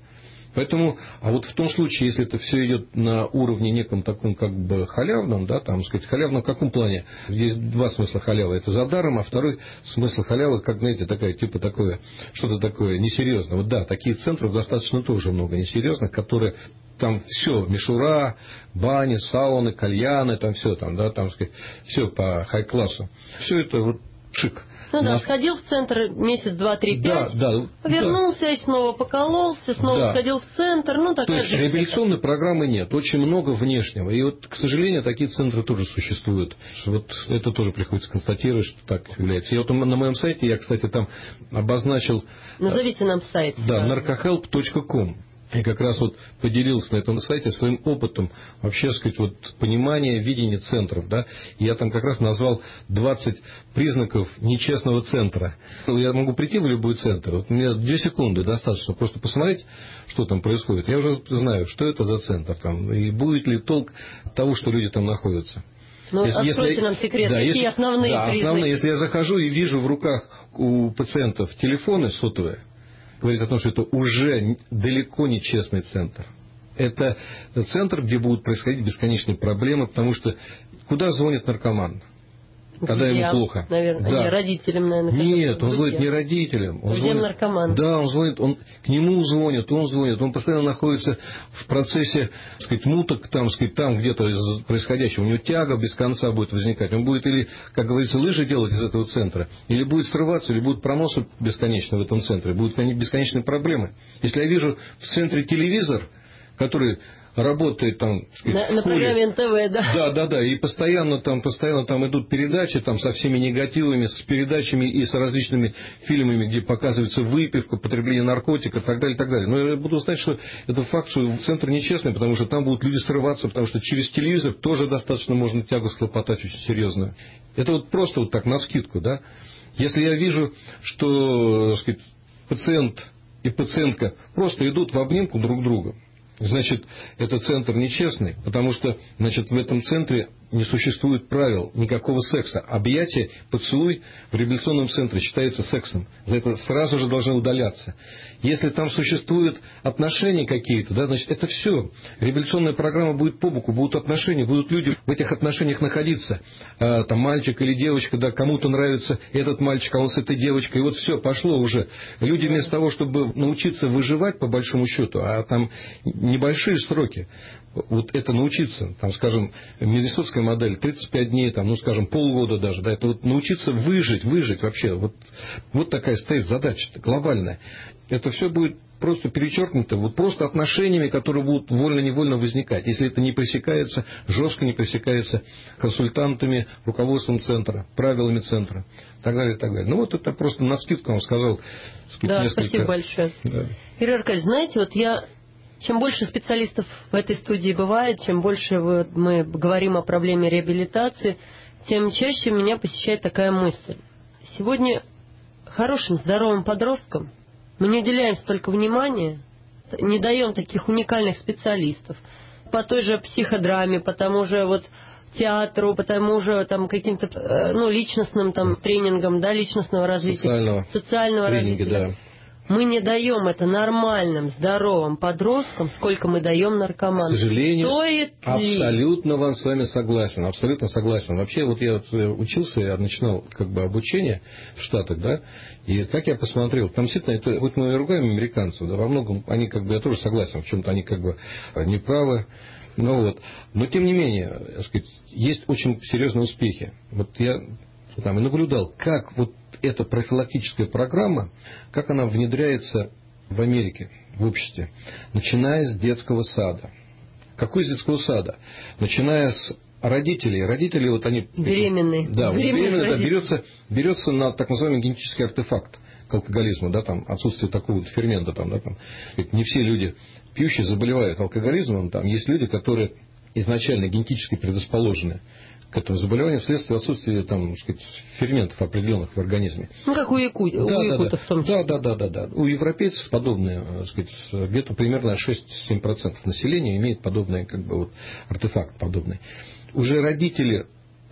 Поэтому, а вот в том случае, если это все идет на уровне неком таком как бы халявном, да, там, сказать, халявном в каком плане? Есть два смысла халявы. Это за даром, а второй смысл халявы, как, знаете, такая, типа такое, что-то такое несерьезное. Вот да, таких центров достаточно тоже много несерьезных, которые там все, мишура, бани, сауны, кальяны, там все, там, да, там, сказать, все по хай-классу. Все это вот шик. Ну да, Нас... сходил в центр месяц, два, три, да, пять, да, вернулся, да. и снова покололся, снова да. сходил в центр. Ну, То есть же реабилитационной программы нет, очень много внешнего. И вот, к сожалению, такие центры тоже существуют. Вот это тоже приходится констатировать, что так является. И вот на моем сайте, я, кстати, там обозначил... Назовите нам сайт. Да, наркохелп точка ком. И как раз вот поделился на этом сайте своим опытом, вообще, сказать, вот понимания, видения центров, да. И я там как раз назвал двадцать признаков нечестного центра. Я могу прийти в любой центр, вот мне две секунды достаточно просто посмотреть, что там происходит. Я уже знаю, что это за центр там, и будет ли толк того, что люди там находятся. Ну, если, откройте если, нам секрет, да, какие если, основные да, признаки. основные. Если я захожу и вижу в руках у пациентов телефоны сотовые, говорит о том, что это уже далеко не честный центр. Это центр, где будут происходить бесконечные проблемы, потому что куда звонит наркоман? Когда Друзьям, ему плохо. Наверное, да. не родителям, наверное. Нет, он звонит не родителям. Он Друзьям наркоманам. Да, он звонит, он к нему звонит, он звонит, он постоянно находится в процессе, так сказать, муток, там, сказать, там где-то из происходящего. У него тяга без конца будет возникать. Он будет или, как говорится, лыжи делать из этого центра, или будет срываться, или будут проносы бесконечно в этом центре, будут бесконечные проблемы. Если я вижу в центре телевизор, который работает там, сказать, на, на программе эн тэ вэ, да? Да, да, да. И постоянно там, постоянно там идут передачи там, со всеми негативами, с передачами и с различными фильмами, где показывается выпивка, потребление наркотиков и так далее, и так далее. Но я буду знать, что это факт, что центр нечестный, потому что там будут люди срываться, потому что через телевизор тоже достаточно можно тягу схлопотать очень серьезную. Это вот просто вот так навскидку, да. Если я вижу, что, так сказать, пациент и пациентка просто идут в обнимку друг к другу, значит, это центр нечестный, потому что, значит, в этом центре не существует правил никакого секса. Объятие, поцелуй в реабилитационном центре считается сексом. За это сразу же должны удаляться. Если там существуют отношения какие-то, да, значит, это все. Реабилитационная программа будет по боку, будут отношения, будут люди в этих отношениях находиться. А, там мальчик или девочка, да, кому-то нравится этот мальчик, а он с этой девочкой. И вот все, пошло уже. Люди вместо того, чтобы научиться выживать, по большому счету, а там небольшие сроки, вот это научиться, там, скажем, миннесотская модель, тридцать пять дней, там, ну, скажем, полгода даже, да, это вот научиться выжить, выжить вообще, вот, вот такая стоит задача глобальная. Это все будет просто перечеркнуто, вот просто отношениями, которые будут вольно-невольно возникать, если это не пресекается, жестко не пресекается консультантами, руководством центра, правилами центра, и так далее, и так далее. Ну, вот это просто навскидку вам сказал. Да, несколько... спасибо большое. Да. Юрий Аркадьевич, знаете, вот я... Чем больше специалистов в этой студии бывает, чем больше мы говорим о проблеме реабилитации, тем чаще меня посещает такая мысль. Сегодня хорошим, здоровым подросткам мы не уделяем столько внимания, не даем таких уникальных специалистов по той же психодраме, по тому же вот театру, по тому же там каким-то ну, личностным там тренингам, да, личностного развития, социального, социального тренинги, развития. Да. Мы не даем это нормальным, здоровым подросткам, сколько мы даем наркоманам. К сожалению, стоит абсолютно ли? вам с вами согласен. Абсолютно согласен. Вообще, вот я учился, я начинал как бы обучение в Штатах, да, и как я посмотрел, там действительно, это, вот мы ругаем американцев, да, во многом они как бы, я тоже согласен, в чем-то они как бы неправы. Ну, вот. Но тем не менее, так сказать, есть очень серьезные успехи. Вот я там и наблюдал, как вот эта профилактическая программа, как она внедряется в Америке, в обществе, начиная с детского сада. Какой из детского сада? Начиная с родителей. Родители, вот они... Беременные. Да, беременные, да, беременные берется, берется на так называемый генетический артефакт к алкоголизму, да, там, отсутствие такого вот фермента, там, да, там. Не все люди пьющие заболевают алкоголизмом, там есть люди, которые изначально генетически предрасположены к этому заболеванию вследствие отсутствия там, так сказать, ферментов определенных в организме. Ну, как у, яку... да, у да, якутов да. в том числе. Да, да, да, да, да. У европейцев подобные, так сказать, где-то примерно шесть-семь процентов населения имеет подобный как бы, вот, артефакт подобный. Уже родители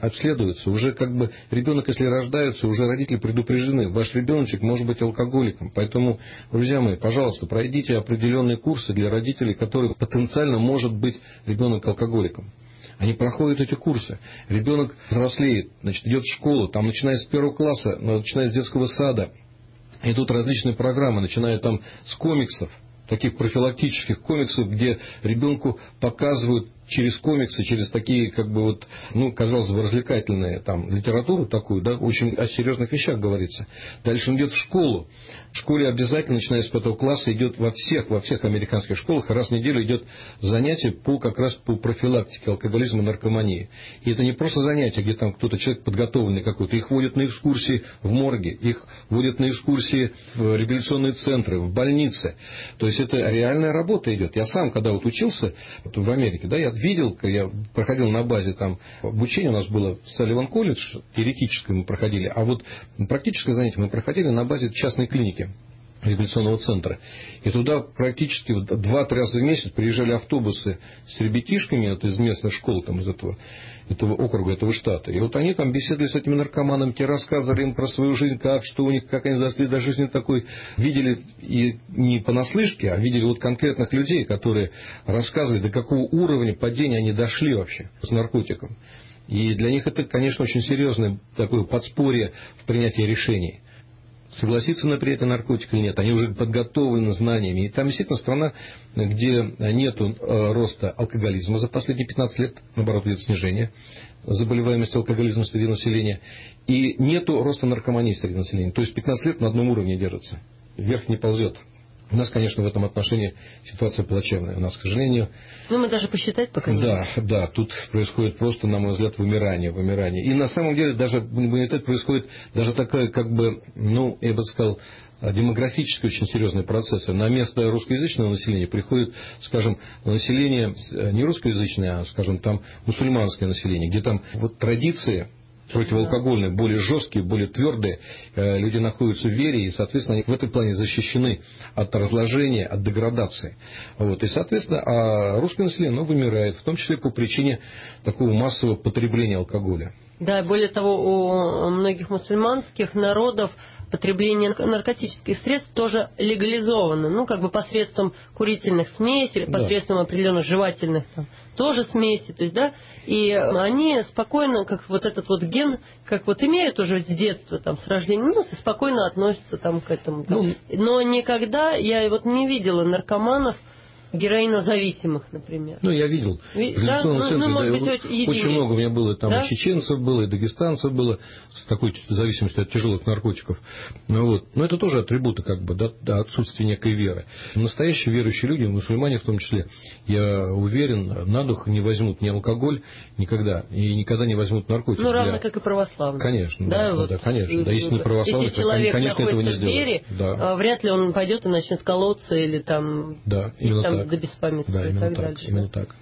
обследуются. Уже как бы ребенок, если рождается, уже родители предупреждены. Ваш ребеночек может быть алкоголиком. Поэтому, друзья мои, пожалуйста, пройдите определенные курсы для родителей, которых потенциально может быть ребенок алкоголиком. Они проходят эти курсы. Ребенок взрослеет, значит, идет в школу, там, начиная с первого класса, начиная с детского сада, идут различные программы, начиная там с комиксов, таких профилактических комиксов, где ребенку показывают через комиксы, через такие, как бы вот, ну, казалось бы, развлекательные там литературу такую, да, очень о серьезных вещах говорится. Дальше он идет в школу. В школе обязательно, начиная с пятого класса, идет во всех, во всех американских школах, раз в неделю идет занятие по, как раз по профилактике алкоголизма и наркомании. И это не просто занятие, где там кто-то, человек подготовленный какой-то. Их водят на экскурсии в морге, их водят на экскурсии в реабилитационные центры, в больницы. То есть это реальная работа идет. Я сам, когда вот учился вот в Америке, да, я видел, я проходил на базе там обучение, у нас было в Салливан колледж, теоретическое мы проходили, а вот практическое занятие мы проходили на базе частной клиники реабилитационного центра. И туда практически два-три раза в месяц приезжали автобусы с ребятишками вот из местных школ, там, из этого, этого округа, этого штата. И вот они там беседовали с этими наркоманами, те рассказывали им про свою жизнь, как, что у них, как они дошли до жизни такой. Видели и не понаслышке, а видели вот конкретных людей, которые рассказывали, до какого уровня падения они дошли вообще с наркотиком. И для них это, конечно, очень серьезное такое подспорье в принятии решений. Согласиться на принятие наркотика или нет, они уже подготовлены знаниями. И там действительно страна, где нет роста алкоголизма за последние пятнадцать лет, наоборот, идет снижение заболеваемости алкоголизмом среди населения, и нет роста наркомании среди населения. То есть пятнадцать лет на одном уровне держится, вверх не ползет. У нас, конечно, в этом отношении ситуация плачевная. У нас, к сожалению... Ну, мы даже посчитать пока не Да, можем. Да, тут происходит просто, на мой взгляд, вымирание, вымирание. И на самом деле даже в происходит даже такая, как бы, ну, я бы сказал, демографические очень серьезные процессы. На место русскоязычного населения приходит, скажем, население не русскоязычное, а, скажем, там мусульманское население, где там вот традиции противоалкогольные, более жесткие, более твердые, люди находятся в вере, и, соответственно, они в этом плане защищены от разложения, от деградации. Вот. И, соответственно, а русское население, оно вымирает, в том числе по причине такого массового потребления алкоголя. Да, более того, у многих мусульманских народов потребление наркотических средств тоже легализовано, ну, как бы посредством курительных смесей, да, посредством определенных жевательных там тоже смеси, то есть, да, и они спокойно, как вот этот вот ген, как вот имеют уже с детства, там, с рождения, ну, спокойно относятся там к этому. Там. Ну, но никогда я вот не видела наркоманов, героинозависимых, например. Ну, я видел. Ви... Да? Ну, центре, ну, может да, быть, очень, очень много у меня было, там, да? и чеченцев было, и дагестанцев было, с такой зависимостью от тяжелых наркотиков. Ну, вот. Но это тоже атрибуты, как бы, да, да, отсутствия некой веры. Настоящие верующие люди, мусульмане в том числе, я уверен, на дух не возьмут ни алкоголь никогда, и никогда не возьмут наркотики. Ну, равно для... как и православные. Конечно, да, да, вот, да, конечно. Да, если не православный, если человек конечно, этого не находится в вере, да. вряд ли он пойдет и начнет колоться или там, да, или, там так. до беспамятства. Да, и именно так так, дальше. именно так.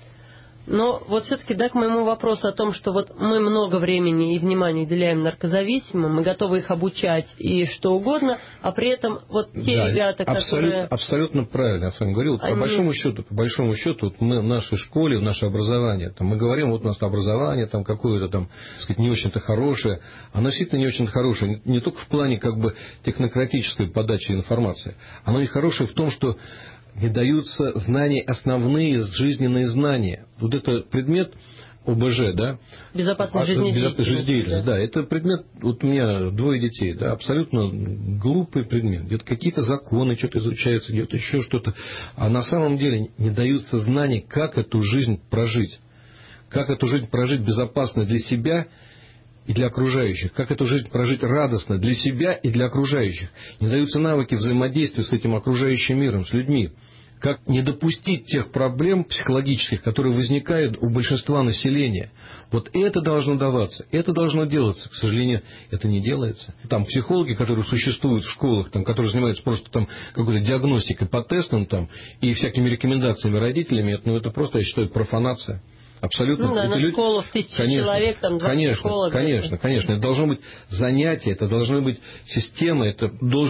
Но вот все-таки, да, к моему вопросу о том, что вот мы много времени и внимания уделяем наркозависимым, мы готовы их обучать и что угодно, а при этом вот те да, ребята, абсолют, которые... Абсолютно правильно, я с вами говорил. Они... По большому счету, по большому счету, вот мы в нашей школе, в наше образование, там, мы говорим, вот у нас образование там какое-то там, так сказать, не очень-то хорошее, оно действительно не очень-то хорошее, не, не только в плане как бы технократической подачи информации, оно и хорошее в том, что не даются знания, основные жизненные знания. Вот это предмет ОБЖ, да? Безопасность жизнедеятельности. Жизнедеятельность, да. Это предмет, вот у меня двое детей, да, абсолютно глупый предмет. Где-то какие-то законы что-то изучаются, где-то еще что-то. А на самом деле не даются знания, как эту жизнь прожить. Как эту жизнь прожить безопасно для себя и для окружающих. Как эту жизнь прожить радостно для себя и для окружающих. Не даются навыки взаимодействия с этим окружающим миром, с людьми. Как не допустить тех проблем психологических, которые возникают у большинства населения. Вот это должно даваться, это должно делаться. К сожалению, это не делается. Там психологи, которые существуют в школах, там, которые занимаются просто там, какой-то диагностикой по тестам там, и всякими рекомендациями родителями, это, ну, это просто, я считаю, профанация. Абсолютно. Ну да, на люди... школу в тысячу конечно, человек, там два конечно, психолога. Конечно, конечно. Это должно быть занятие, это должна быть система, это должен быть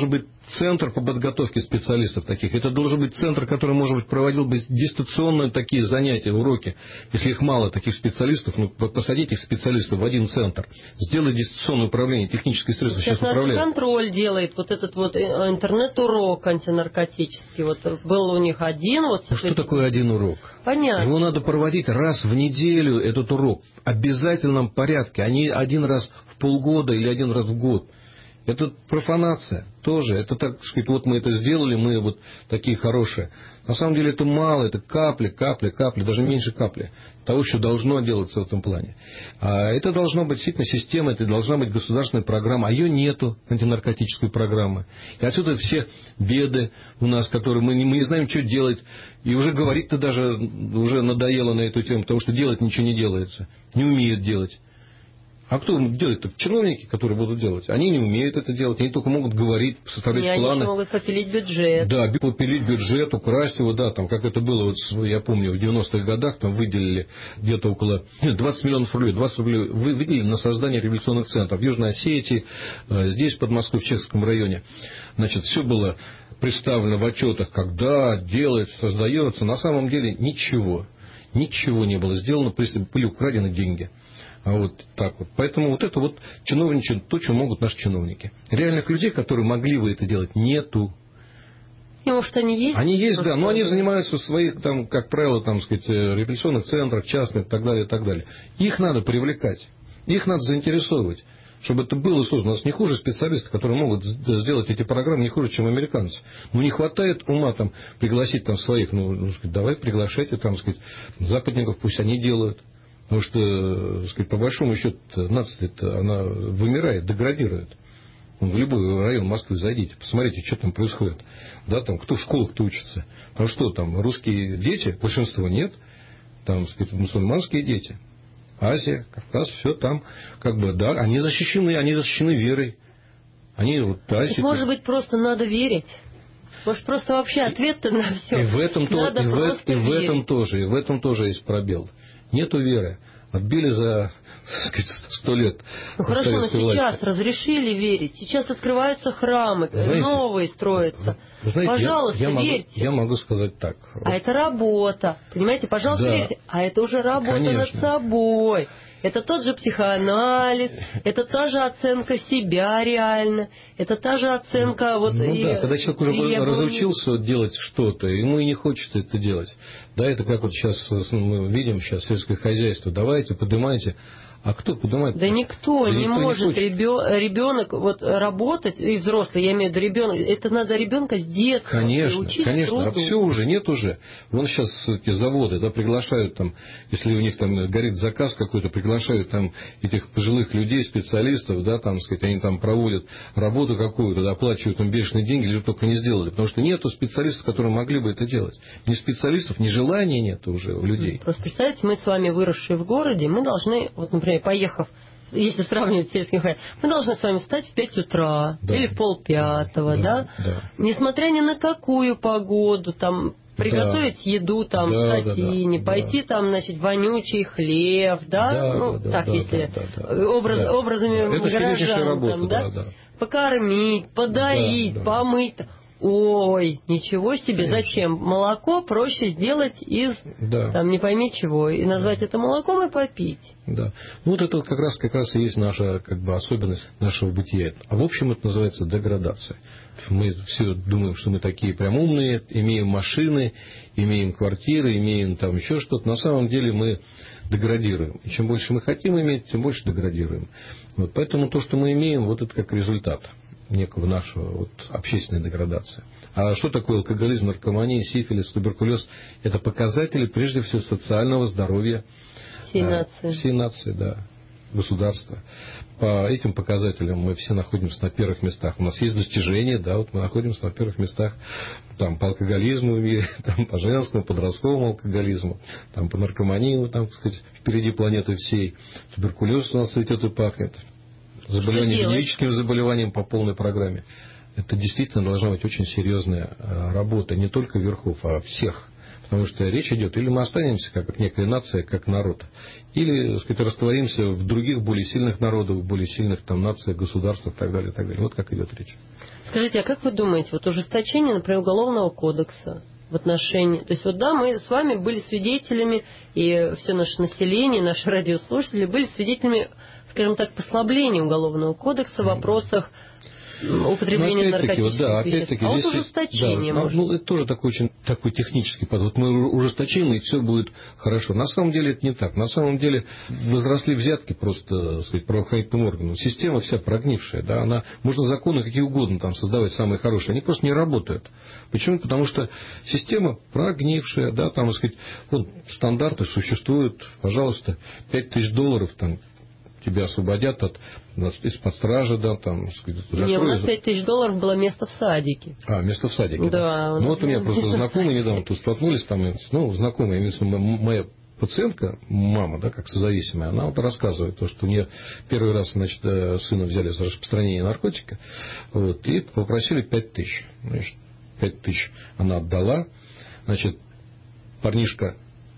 центр по подготовке специалистов таких. Это должен быть центр, который, может быть, проводил бы дистанционные такие занятия, уроки. Если их мало, таких специалистов, ну, посадить их специалистов в один центр. Сделать дистанционное управление, технические средства сейчас, сейчас управляют. Контроль делает вот этот вот интернет-урок антинаркотический. Вот был у них один. Вот, ну, что такое один урок? Понятно. Его надо проводить раз в неделю, этот урок. В обязательном порядке. А не один раз в полгода или один раз в год. Это профанация тоже. Это, так сказать, вот мы это сделали, мы вот такие хорошие. На самом деле это мало, это капли, капли, капли, даже меньше капли того, что должно делаться в этом плане. А это должна быть действительно система, это должна быть государственная программа, а ее нету, антинаркотической программы. И отсюда все беды у нас, которые мы не, мы не знаем, что делать. И уже говорить-то даже уже надоело на эту тему, потому что делать ничего не делается. Не умеют делать. А кто делает-то? Чиновники, которые будут делать. Они не умеют это делать. Они только могут говорить, составлять и планы. Они могут попилить бюджет. Да, попилить бюджет, украсть его, да, там, как это было, вот, я помню, в девяностых годах там выделили где-то около двадцать миллионов рублей, двадцать рублей выделили на создание революционных центров в Южной Осетии, здесь, в Подмосковье, в Чеховском районе. Значит, все было представлено в отчетах, когда делается, создается. На самом деле ничего, ничего не было сделано, были украдены деньги. А вот так вот. Поэтому вот это вот чиновничество, то, что могут наши чиновники. Реальных людей, которые могли бы это делать, нету. И может они есть? Они есть, да, но они занимаются в своих, там, как правило, там, сказать, репрессионных центрах, частных и так далее, и так далее. Их надо привлекать, их надо заинтересовывать, чтобы это было создано. У нас не хуже специалисты, которые могут сделать эти программы, не хуже, чем американцы. Но не хватает ума там пригласить там своих, ну, ну сказать, давай приглашайте там, сказать, западников, пусть они делают. Потому что, так сказать, по большому счету, нация-то она вымирает, деградирует. В любой район Москвы зайдите, посмотрите, что там происходит. Да, там, кто в школах-то учится. А что там, русские дети, большинства нет. Там, так сказать, мусульманские дети. Азия, Кавказ, все там, как бы, да, они защищены, они защищены верой. Они вот Азия. Может быть, просто надо верить. Может, просто вообще ответ-то на все. И в этом, надо то, и в, и в этом тоже, и в этом тоже есть пробел. Нету веры. Отбили за, так сказать, сто лет. Ну хорошо, но сейчас власти. Разрешили верить. Сейчас открываются храмы, знаете, новые строятся. Знаете, пожалуйста, я, я верьте. Могу, я могу сказать так. А это работа. Понимаете, пожалуйста, да. верьте. А это уже работа Конечно. над собой. Это тот же психоанализ, это та же оценка себя реально, это та же оценка вот ну, и да, когда человек уже требований. разучился делать что-то, ему и не хочется это делать. Да, это как вот сейчас мы видим сейчас сельское хозяйство. Давайте, поднимайте. А кто поднимает? Да никто да не никто может не ребенок вот работать, и взрослый, я имею в виду ребенок, это надо ребенка с детства конечно, учить конечно, труду. А все уже, нет уже. Вон сейчас эти заводы, да, приглашают там, если у них там горит заказ какой-то, приглашают там этих пожилых людей, специалистов, да, там, сказать, они там проводят работу какую-то, да, оплачивают им бешеные деньги, лишь только не сделали. Потому что нету специалистов, которые могли бы это делать. Ни специалистов, ни желания нет уже у людей. Просто представьте, мы с вами выросшие в городе, мы должны, вот, например, поехав, если сравнивать с сельским хозяйством, мы должны с вами встать в пять утра да. или в полпятого, да, да? Да. Несмотря ни на какую погоду, там, приготовить да. еду там да, в скотине, да, да, пойти да. там, значит, вонючий хлеб, да, да ну, да, так, да, если да, да, образ, да. образами да. горожан, работа, там, да? Да, да. покормить, подарить, да, да. помыть. Ой, ничего себе, конечно. Зачем? Молоко проще сделать из, да. там, не пойми чего, и назвать да. это молоком и попить. Да. Ну, вот это как раз, как раз и есть наша, как бы, особенность нашего бытия. А в общем, это называется деградация. Мы все думаем, что мы такие прям умные, имеем машины, имеем квартиры, имеем там еще что-то. На самом деле мы деградируем. И чем больше мы хотим иметь, тем больше деградируем. Вот, поэтому то, что мы имеем, вот это как результат некого нашего вот, общественной деградации. А что такое алкоголизм, наркомания, сифилис, туберкулез? Это показатели, прежде всего, социального здоровья всей нации. Всей нации, да, государства. По этим показателям мы все находимся на первых местах. У нас есть достижения, да, вот мы находимся на первых местах там, по алкоголизму, там, по женскому, подростковому алкоголизму, там, по наркомании, там, так сказать, впереди планеты всей. Туберкулез у нас цветет и пахнет. Заболевание, венерическим заболеванием по полной программе. Это действительно должна быть очень серьезная работа не только верхов, а всех. Потому что речь идет, или мы останемся как некая нация, как народ, или, так сказать, растворимся в других более сильных народах, более сильных там нациях, государствах и так далее, и так далее. Вот как идет речь. Скажите, а как вы думаете, вот ужесточение, например, Уголовного кодекса в отношении... То есть вот да, мы с вами были свидетелями, и все наше население, наши радиослушатели были свидетелями, скажем так, послабления Уголовного кодекса в вопросах употребления наркотических вот, да, веществ. А вот ужесточение, да, может ну, это тоже такой очень такой технический подход. Мы ужесточим, и все будет хорошо. На самом деле это не так. На самом деле возросли взятки просто, так сказать, правоохранительным органам. Система вся прогнившая. Да, она, можно законы какие угодно там создавать, самые хорошие. Они просто не работают. Почему? Потому что система прогнившая. Да, там, так сказать, вот, стандарты существуют. Пожалуйста, пять тысяч долларов там тебя освободят от, из-под стражи, да, там, сказать, не, у нас пять тысяч долларов было место в садике. А, место в садике, да. Да, ну, вот у меня просто знакомые недавно тут столкнулись, там, ну, знакомые, моя пациентка, мама, да, как созависимая, она вот рассказывает, то, что у нее первый раз, значит, сына взяли за распространение наркотика, вот, и попросили пять тысяч. Значит, пять тысяч она отдала, значит, парнишка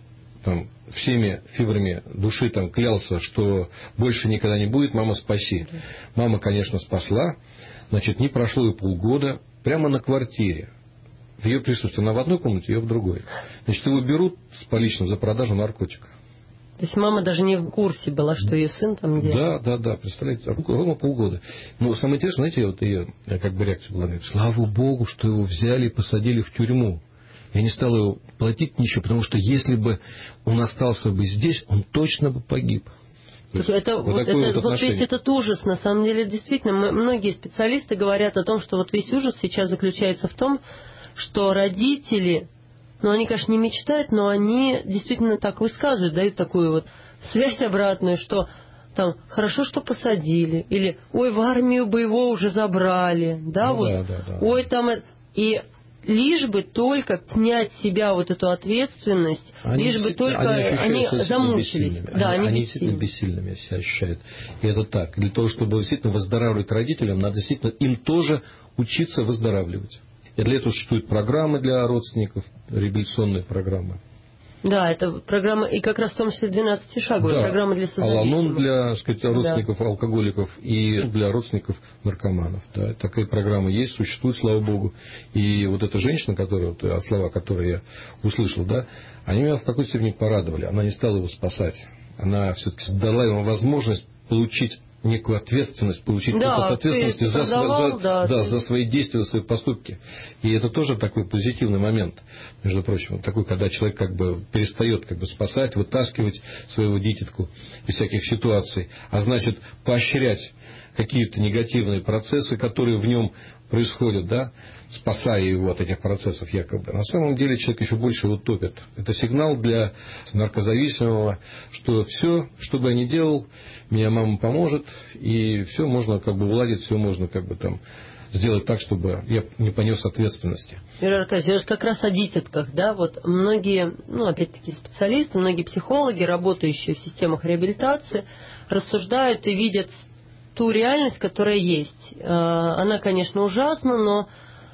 там всеми фибрами души там клялся, что больше никогда не будет, мама, спаси. Мама, конечно, спасла. Значит, не прошло и полгода, прямо на квартире, в ее присутствии, она в одной комнате, ее в другой. Значит, его берут с поличным за продажу наркотика. То есть мама даже не в курсе была, что ее сын там делает? Да, да, да, представляете, ровно полгода. Но самое интересное, знаете, вот ее как бы реакция была, говорит, слава Богу, что его взяли и посадили в тюрьму. Я не стал его платить ничего, потому что если бы он остался бы здесь, он точно бы погиб. Так это, вот, вот, это, вот весь этот ужас, на самом деле, действительно, мы, многие специалисты говорят о том, что вот весь ужас сейчас заключается в том, что родители, ну, они, конечно, не мечтают, но они действительно так высказывают, дают такую вот связь обратную, что там, хорошо, что посадили, или, ой, в армию бы его уже забрали, да, ну, вот, да, да, да. Ой, там, и... Лишь бы только снять с себя вот эту ответственность, они лишь бы только они, они замучились. Да, они, они действительно бессильными себя ощущают. И это так. Для того, чтобы действительно выздоравливать родителям, надо действительно им тоже учиться выздоравливать. И для этого существуют программы для родственников, реабилитационные программы. Да, это программа, и как раз в том числе двенадцатишаговая, да, программа для созависимых. Ал-Анон для, сказать, родственников, да, алкоголиков и для родственников наркоманов. Да, такая программа есть, существует, слава Богу. И вот эта женщина, которая, вот, слова, которые я услышал, да, они меня в какой-то степени порадовали. Она не стала его спасать. Она все-таки дала ему возможность получить некую ответственность, получить да, опыт ответственности за, за, да, да, за свои действия, за свои поступки. И это тоже такой позитивный момент, между прочим. Вот такой, когда человек как бы перестает как бы спасать, вытаскивать своего дитятку из всяких ситуаций, а значит поощрять какие-то негативные процессы, которые в нем происходят, да, спасая его от этих процессов якобы. На самом деле человек еще больше его топит. Это сигнал для наркозависимого, что все, что бы я ни делал, меня мама поможет, и все можно как бы уладить, все можно как бы там сделать так, чтобы я не понес ответственности. Юрий Аркадьевич, как раз о дитятках, да, вот многие, ну, опять-таки специалисты, многие психологи, работающие в системах реабилитации, рассуждают и видят ту реальность, которая есть. Она, конечно, ужасна, но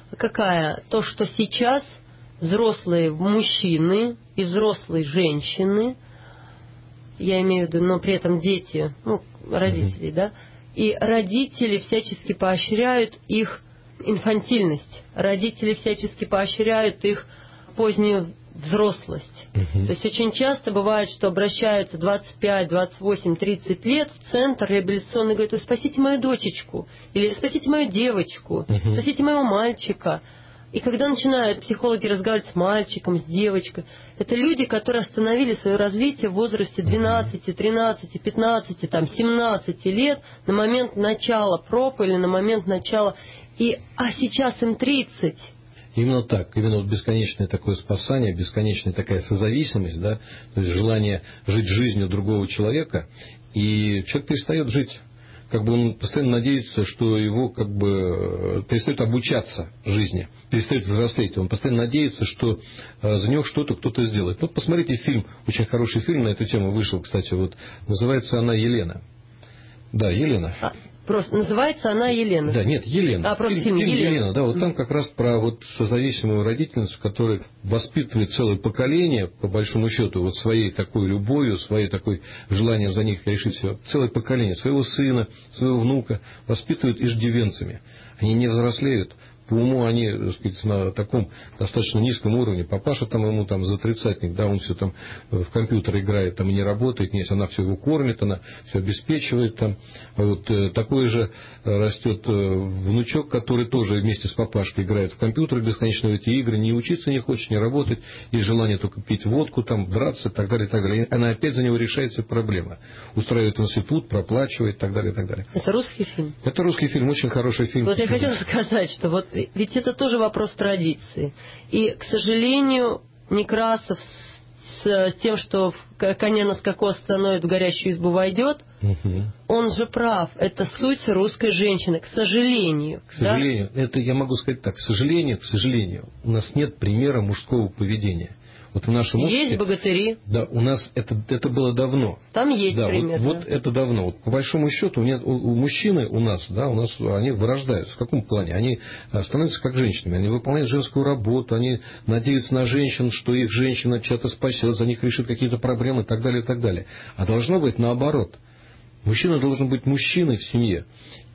какая? То, что сейчас взрослые мужчины и взрослые женщины, я имею в виду, но при этом дети, ну, родители, mm-hmm. да, и родители всячески поощряют их инфантильность, родители всячески поощряют их позднюю взрослость. Uh-huh. То есть очень часто бывает, что обращаются двадцать пять, двадцать восемь, тридцать лет в центр реабилитационный, говорят, спасите мою дочечку, или спасите мою девочку, uh-huh. спасите моего мальчика. И когда начинают психологи разговаривать с мальчиком, с девочкой, это люди, которые остановили свое развитие в возрасте двенадцати, тринадцати, пятнадцати, там, семнадцати лет на момент начала пропа или на момент начала, и, а сейчас им тридцать. Именно так, именно вот бесконечное такое спасание, бесконечная такая созависимость, да, то есть желание жить жизнью другого человека, и человек перестает жить, как бы он постоянно надеется, что его как бы перестает обучаться жизни, перестает взрослеть, он постоянно надеется, что за него что-то кто-то сделает. Вот посмотрите фильм, очень хороший фильм на эту тему вышел, кстати, вот называется она «Елена». Да, Елена. А, Просто называется она Елена. Да, нет, Елена. А, просто фильм, фильм, фильм Елена. Елена. Да, вот там как раз про вот созависимую родительницу, которая воспитывает целое поколение, по большому счету, вот своей такой любовью, своей такой желанием за них решить все. Целое поколение своего сына, своего внука воспитывает иждивенцами. Они не взрослеют. По уму они, так сказать, на таком достаточно низком уровне. Папаша там ему там за тридцатник, да, он все там в компьютер играет, там и не работает, нет, она все его кормит, она все обеспечивает там. Вот такой же растет внучок, который тоже вместе с папашкой играет в компьютер бесконечно в эти игры, не учиться не хочет, не работать, есть желание только пить водку, там, драться и так далее, и так далее. И она опять за него решает все проблемы. Устраивает институт, проплачивает и так далее, и так далее. Это русский фильм? Это русский фильм, очень хороший фильм. Вот я хотела сказать, что вот ведь это тоже вопрос традиции. И, к сожалению, Некрасов с, с тем, что коня над кокос становит, в горящую избу войдет, угу. Он же прав. Это суть русской женщины, к сожалению. К сожалению. Да? Это я могу сказать так. К сожалению, к сожалению, у нас нет примера мужского поведения. Вот в нашем обществе... Есть богатыри. Да, у нас это, это было давно. Там есть да, пример. Вот, да. вот это давно. Вот, по большому счету, у, меня, у, у мужчины у нас, да, у нас они вырождаются. В каком плане? Они становятся как женщинами. Они выполняют женскую работу, они надеются на женщин, что их женщина что-то спасет, за них решит какие-то проблемы и так далее, и так далее. А должно быть наоборот. Мужчина должен быть мужчиной в семье.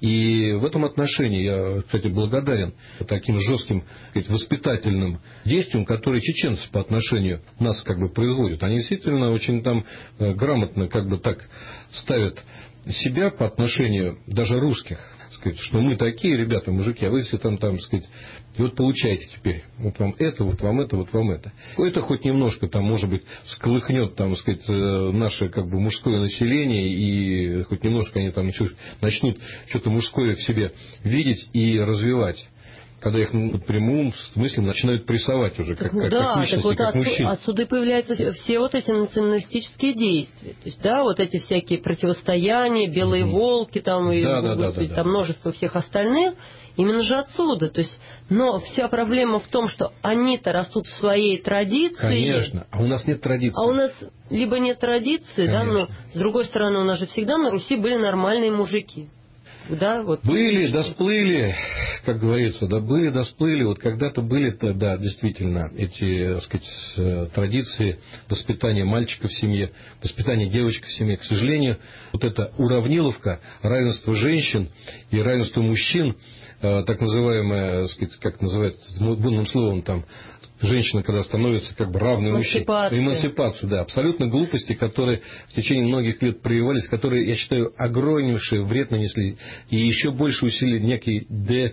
И в этом отношении я, кстати, благодарен таким жестким, сказать, воспитательным действиям, которые чеченцы по отношению к нас как бы производят. Они действительно очень там грамотно как бы так ставят себя по отношению даже русских. Сказать, что мы такие, ребята, мужики, а вы все там, там, сказать, и вот получайте теперь, вот вам это, вот вам это, вот вам это. Это хоть немножко, там, может быть, всколыхнет, там, сказать, наше, как бы, мужское население, и хоть немножко они там начнут что-то мужское в себе видеть и развивать. Когда их в прямом смысле начинают прессовать уже, как, как, да, как личности, так вот как от, мужчин. Отсюда и появляются все вот эти националистические действия. То есть, да, вот эти всякие противостояния, белые угу. волки, там, и да, да, да, сказать, да, там да. множество всех остальных, именно же отсюда. То есть, но вся проблема в том, что они-то растут в своей традиции. Конечно, а у нас нет традиции. А у нас либо нет традиции, да, но с другой стороны, у нас же всегда на Руси были нормальные мужики. Да, вот. Были, да сплыли, как говорится, да были, да сплыли. Вот когда-то были, да, действительно, эти, так сказать, традиции воспитания мальчика в семье, воспитания девочек в семье. К сожалению, вот эта уравниловка, равенство женщин и равенство мужчин, так называемое, так сказать, как называют модным словом там, женщина, когда становится как бы равной мужчине. Эмансипация, да. Абсолютно глупости, которые в течение многих лет проявлялись, которые, я считаю, огромнейший вред нанесли. И еще больше усилили некие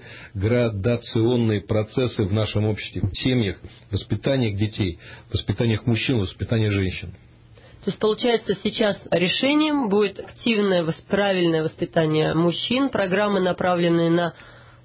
деградационные процессы в нашем обществе, в семьях, в воспитаниях детей, в воспитаниях мужчин, в воспитании женщин. То есть, получается, сейчас решением будет активное, правильное воспитание мужчин, программы, направленные на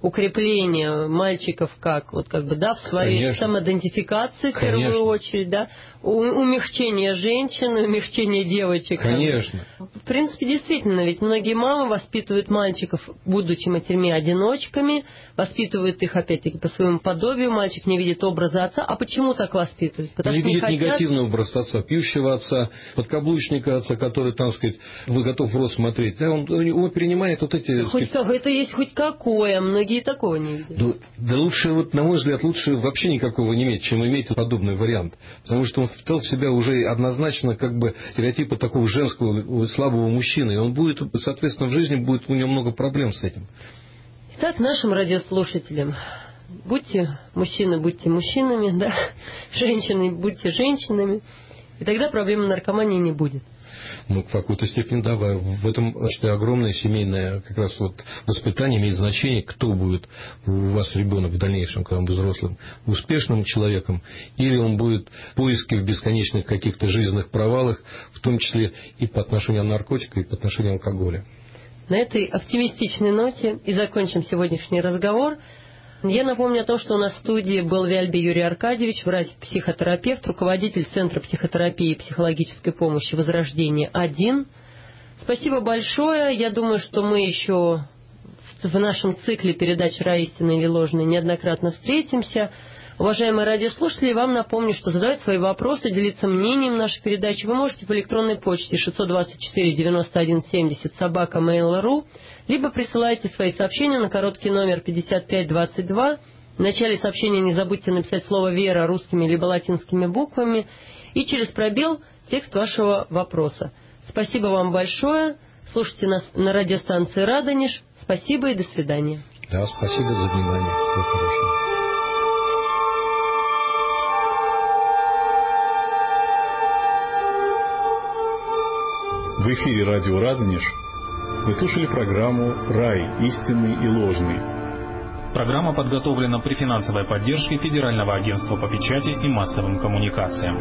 укрепление мальчиков как вот как бы да в своей Конечно. самоидентификации в Конечно. первую очередь, да, умягчение женщин, умягчение девочек. Конечно. Там. В принципе, действительно, ведь многие мамы воспитывают мальчиков, будучи матерьми-одиночками, воспитывают их опять-таки по своему подобию. Мальчик не видит образа отца. А почему так воспитывают? Потому не что видит не хотят... негативного образа отца, пьющего отца, подкаблучника отца, который, там сказать, вы готов в рот смотреть. Да, он, он перенимает вот эти... Хоть сказать... как, это есть хоть какое, многие и такого не видят. Да, да лучше, вот, на мой взгляд, лучше вообще никакого не иметь, чем иметь подобный вариант. Потому что он впитал в себя уже однозначно как бы стереотипы такого женского слабого мужчины. И он будет, соответственно, в жизни будет у него много проблем с этим. Итак, нашим радиослушателям. Будьте мужчины, будьте мужчинами, да, женщины, будьте женщинами. И тогда проблемы наркомании не будет. Ну, в какой-то степени, да, в этом, что огромное семейное как раз вот воспитание имеет значение, кто будет у вас ребенок в дальнейшем, когда он будет взрослым, успешным человеком, или он будет в поиске в бесконечных каких-то жизненных провалах, в том числе и по отношению наркотика, и по отношению алкоголя. На этой оптимистичной ноте и закончим сегодняшний разговор. Я напомню о том, что у нас в студии был Вяльби Юрий Аркадьевич, врач-психотерапевт, руководитель Центра психотерапии и психологической помощи «Возрождение-один». Спасибо большое. Я думаю, что мы еще в нашем цикле передач «Рай истинный или ложный» неоднократно встретимся. Уважаемые радиослушатели, вам напомню, что задавать свои вопросы, делиться мнением нашей передачи вы можете по электронной почте шестьсот двадцать четыре девяносто один семьдесят собака mail точка ру, либо присылайте свои сообщения на короткий номер пятьдесят пять двадцать два. В начале сообщения не забудьте написать слово «Вера» русскими либо латинскими буквами и через пробел текст вашего вопроса. Спасибо вам большое. Слушайте нас на радиостанции «Радонеж». Спасибо и до свидания. Да, спасибо за внимание. Всего хорошего. В эфире радио «Радонеж» вы слушали программу «Рай. Истинный и ложный». Программа подготовлена при финансовой поддержке Федерального агентства по печати и массовым коммуникациям.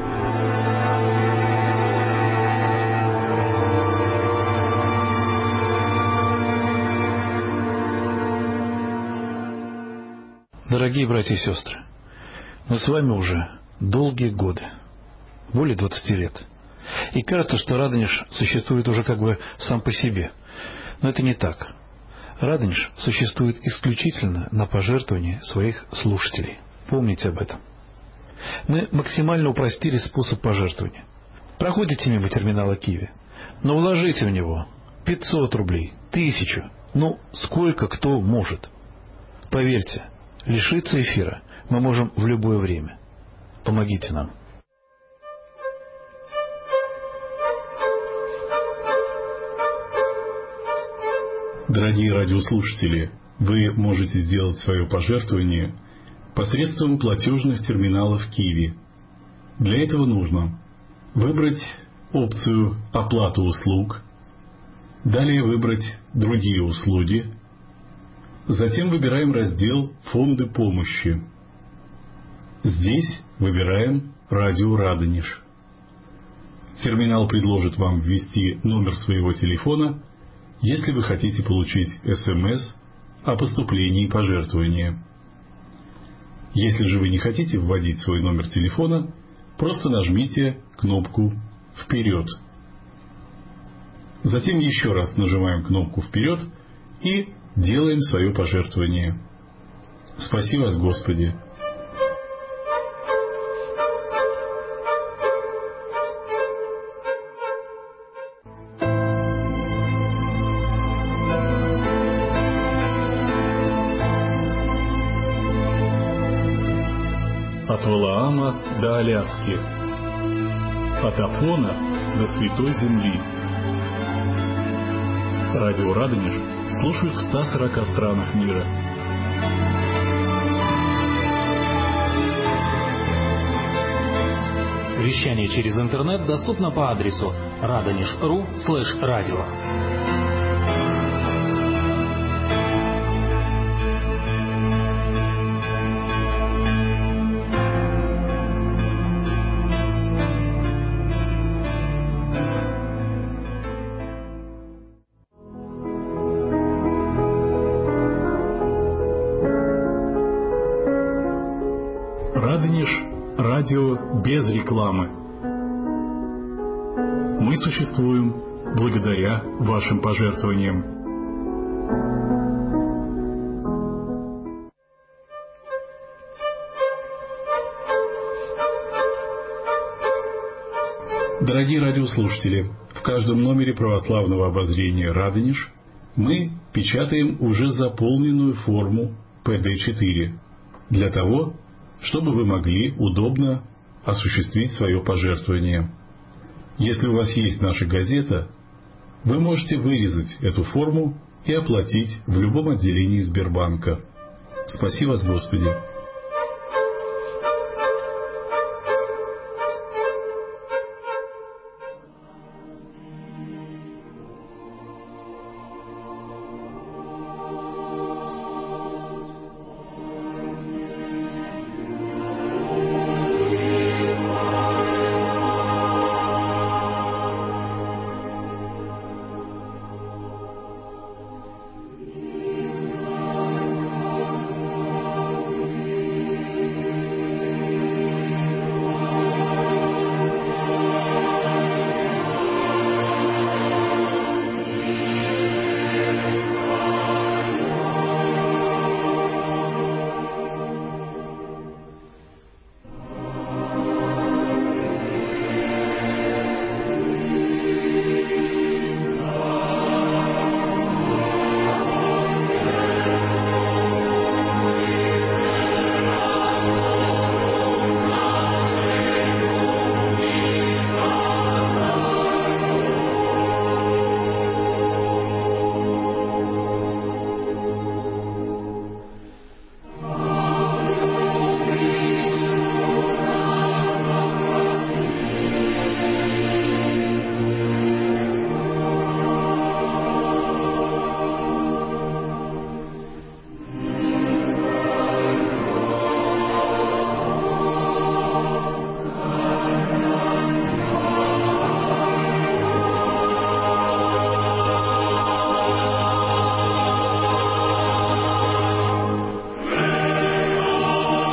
Дорогие братья и сестры, мы с вами уже долгие годы, более двадцати лет. И кажется, что Радонеж существует уже как бы сам по себе. Но это не так. Радонеж существует исключительно на пожертвования своих слушателей. Помните об этом. Мы максимально упростили способ пожертвования. Проходите мимо терминала Киви, но вложите в него пятьсот рублей, тысячу, ну, сколько кто может. Поверьте, лишиться эфира мы можем в любое время. Помогите нам. Дорогие радиослушатели, вы можете сделать свое пожертвование посредством платежных терминалов Киви. Для этого нужно выбрать опцию «Оплата услуг», далее выбрать «Другие услуги», затем выбираем раздел «Фонды помощи». Здесь выбираем «Радио Радонеж». Терминал предложит вам ввести номер своего телефона, если вы хотите получить СМС о поступлении пожертвования. Если же вы не хотите вводить свой номер телефона, просто нажмите кнопку «Вперед». Затем еще раз нажимаем кнопку «Вперед» и делаем свое пожертвование. Спаси вас, Господи! От Валаама до Аляски, от Афона до Святой Земли. Радио Радонеж слушают в ста сорока странах мира. Вещание через интернет доступно по адресу радонеж точка ру слэш радио. Радонеж – радио без рекламы. Мы существуем благодаря вашим пожертвованиям. Дорогие радиослушатели, в каждом номере православного обозрения «Радонеж» мы печатаем уже заполненную форму пэ дэ четыре для того, чтобы вы могли удобно осуществить свое пожертвование. Если у вас есть наша газета, вы можете вырезать эту форму и оплатить в любом отделении Сбербанка. Спаси вас, Господи!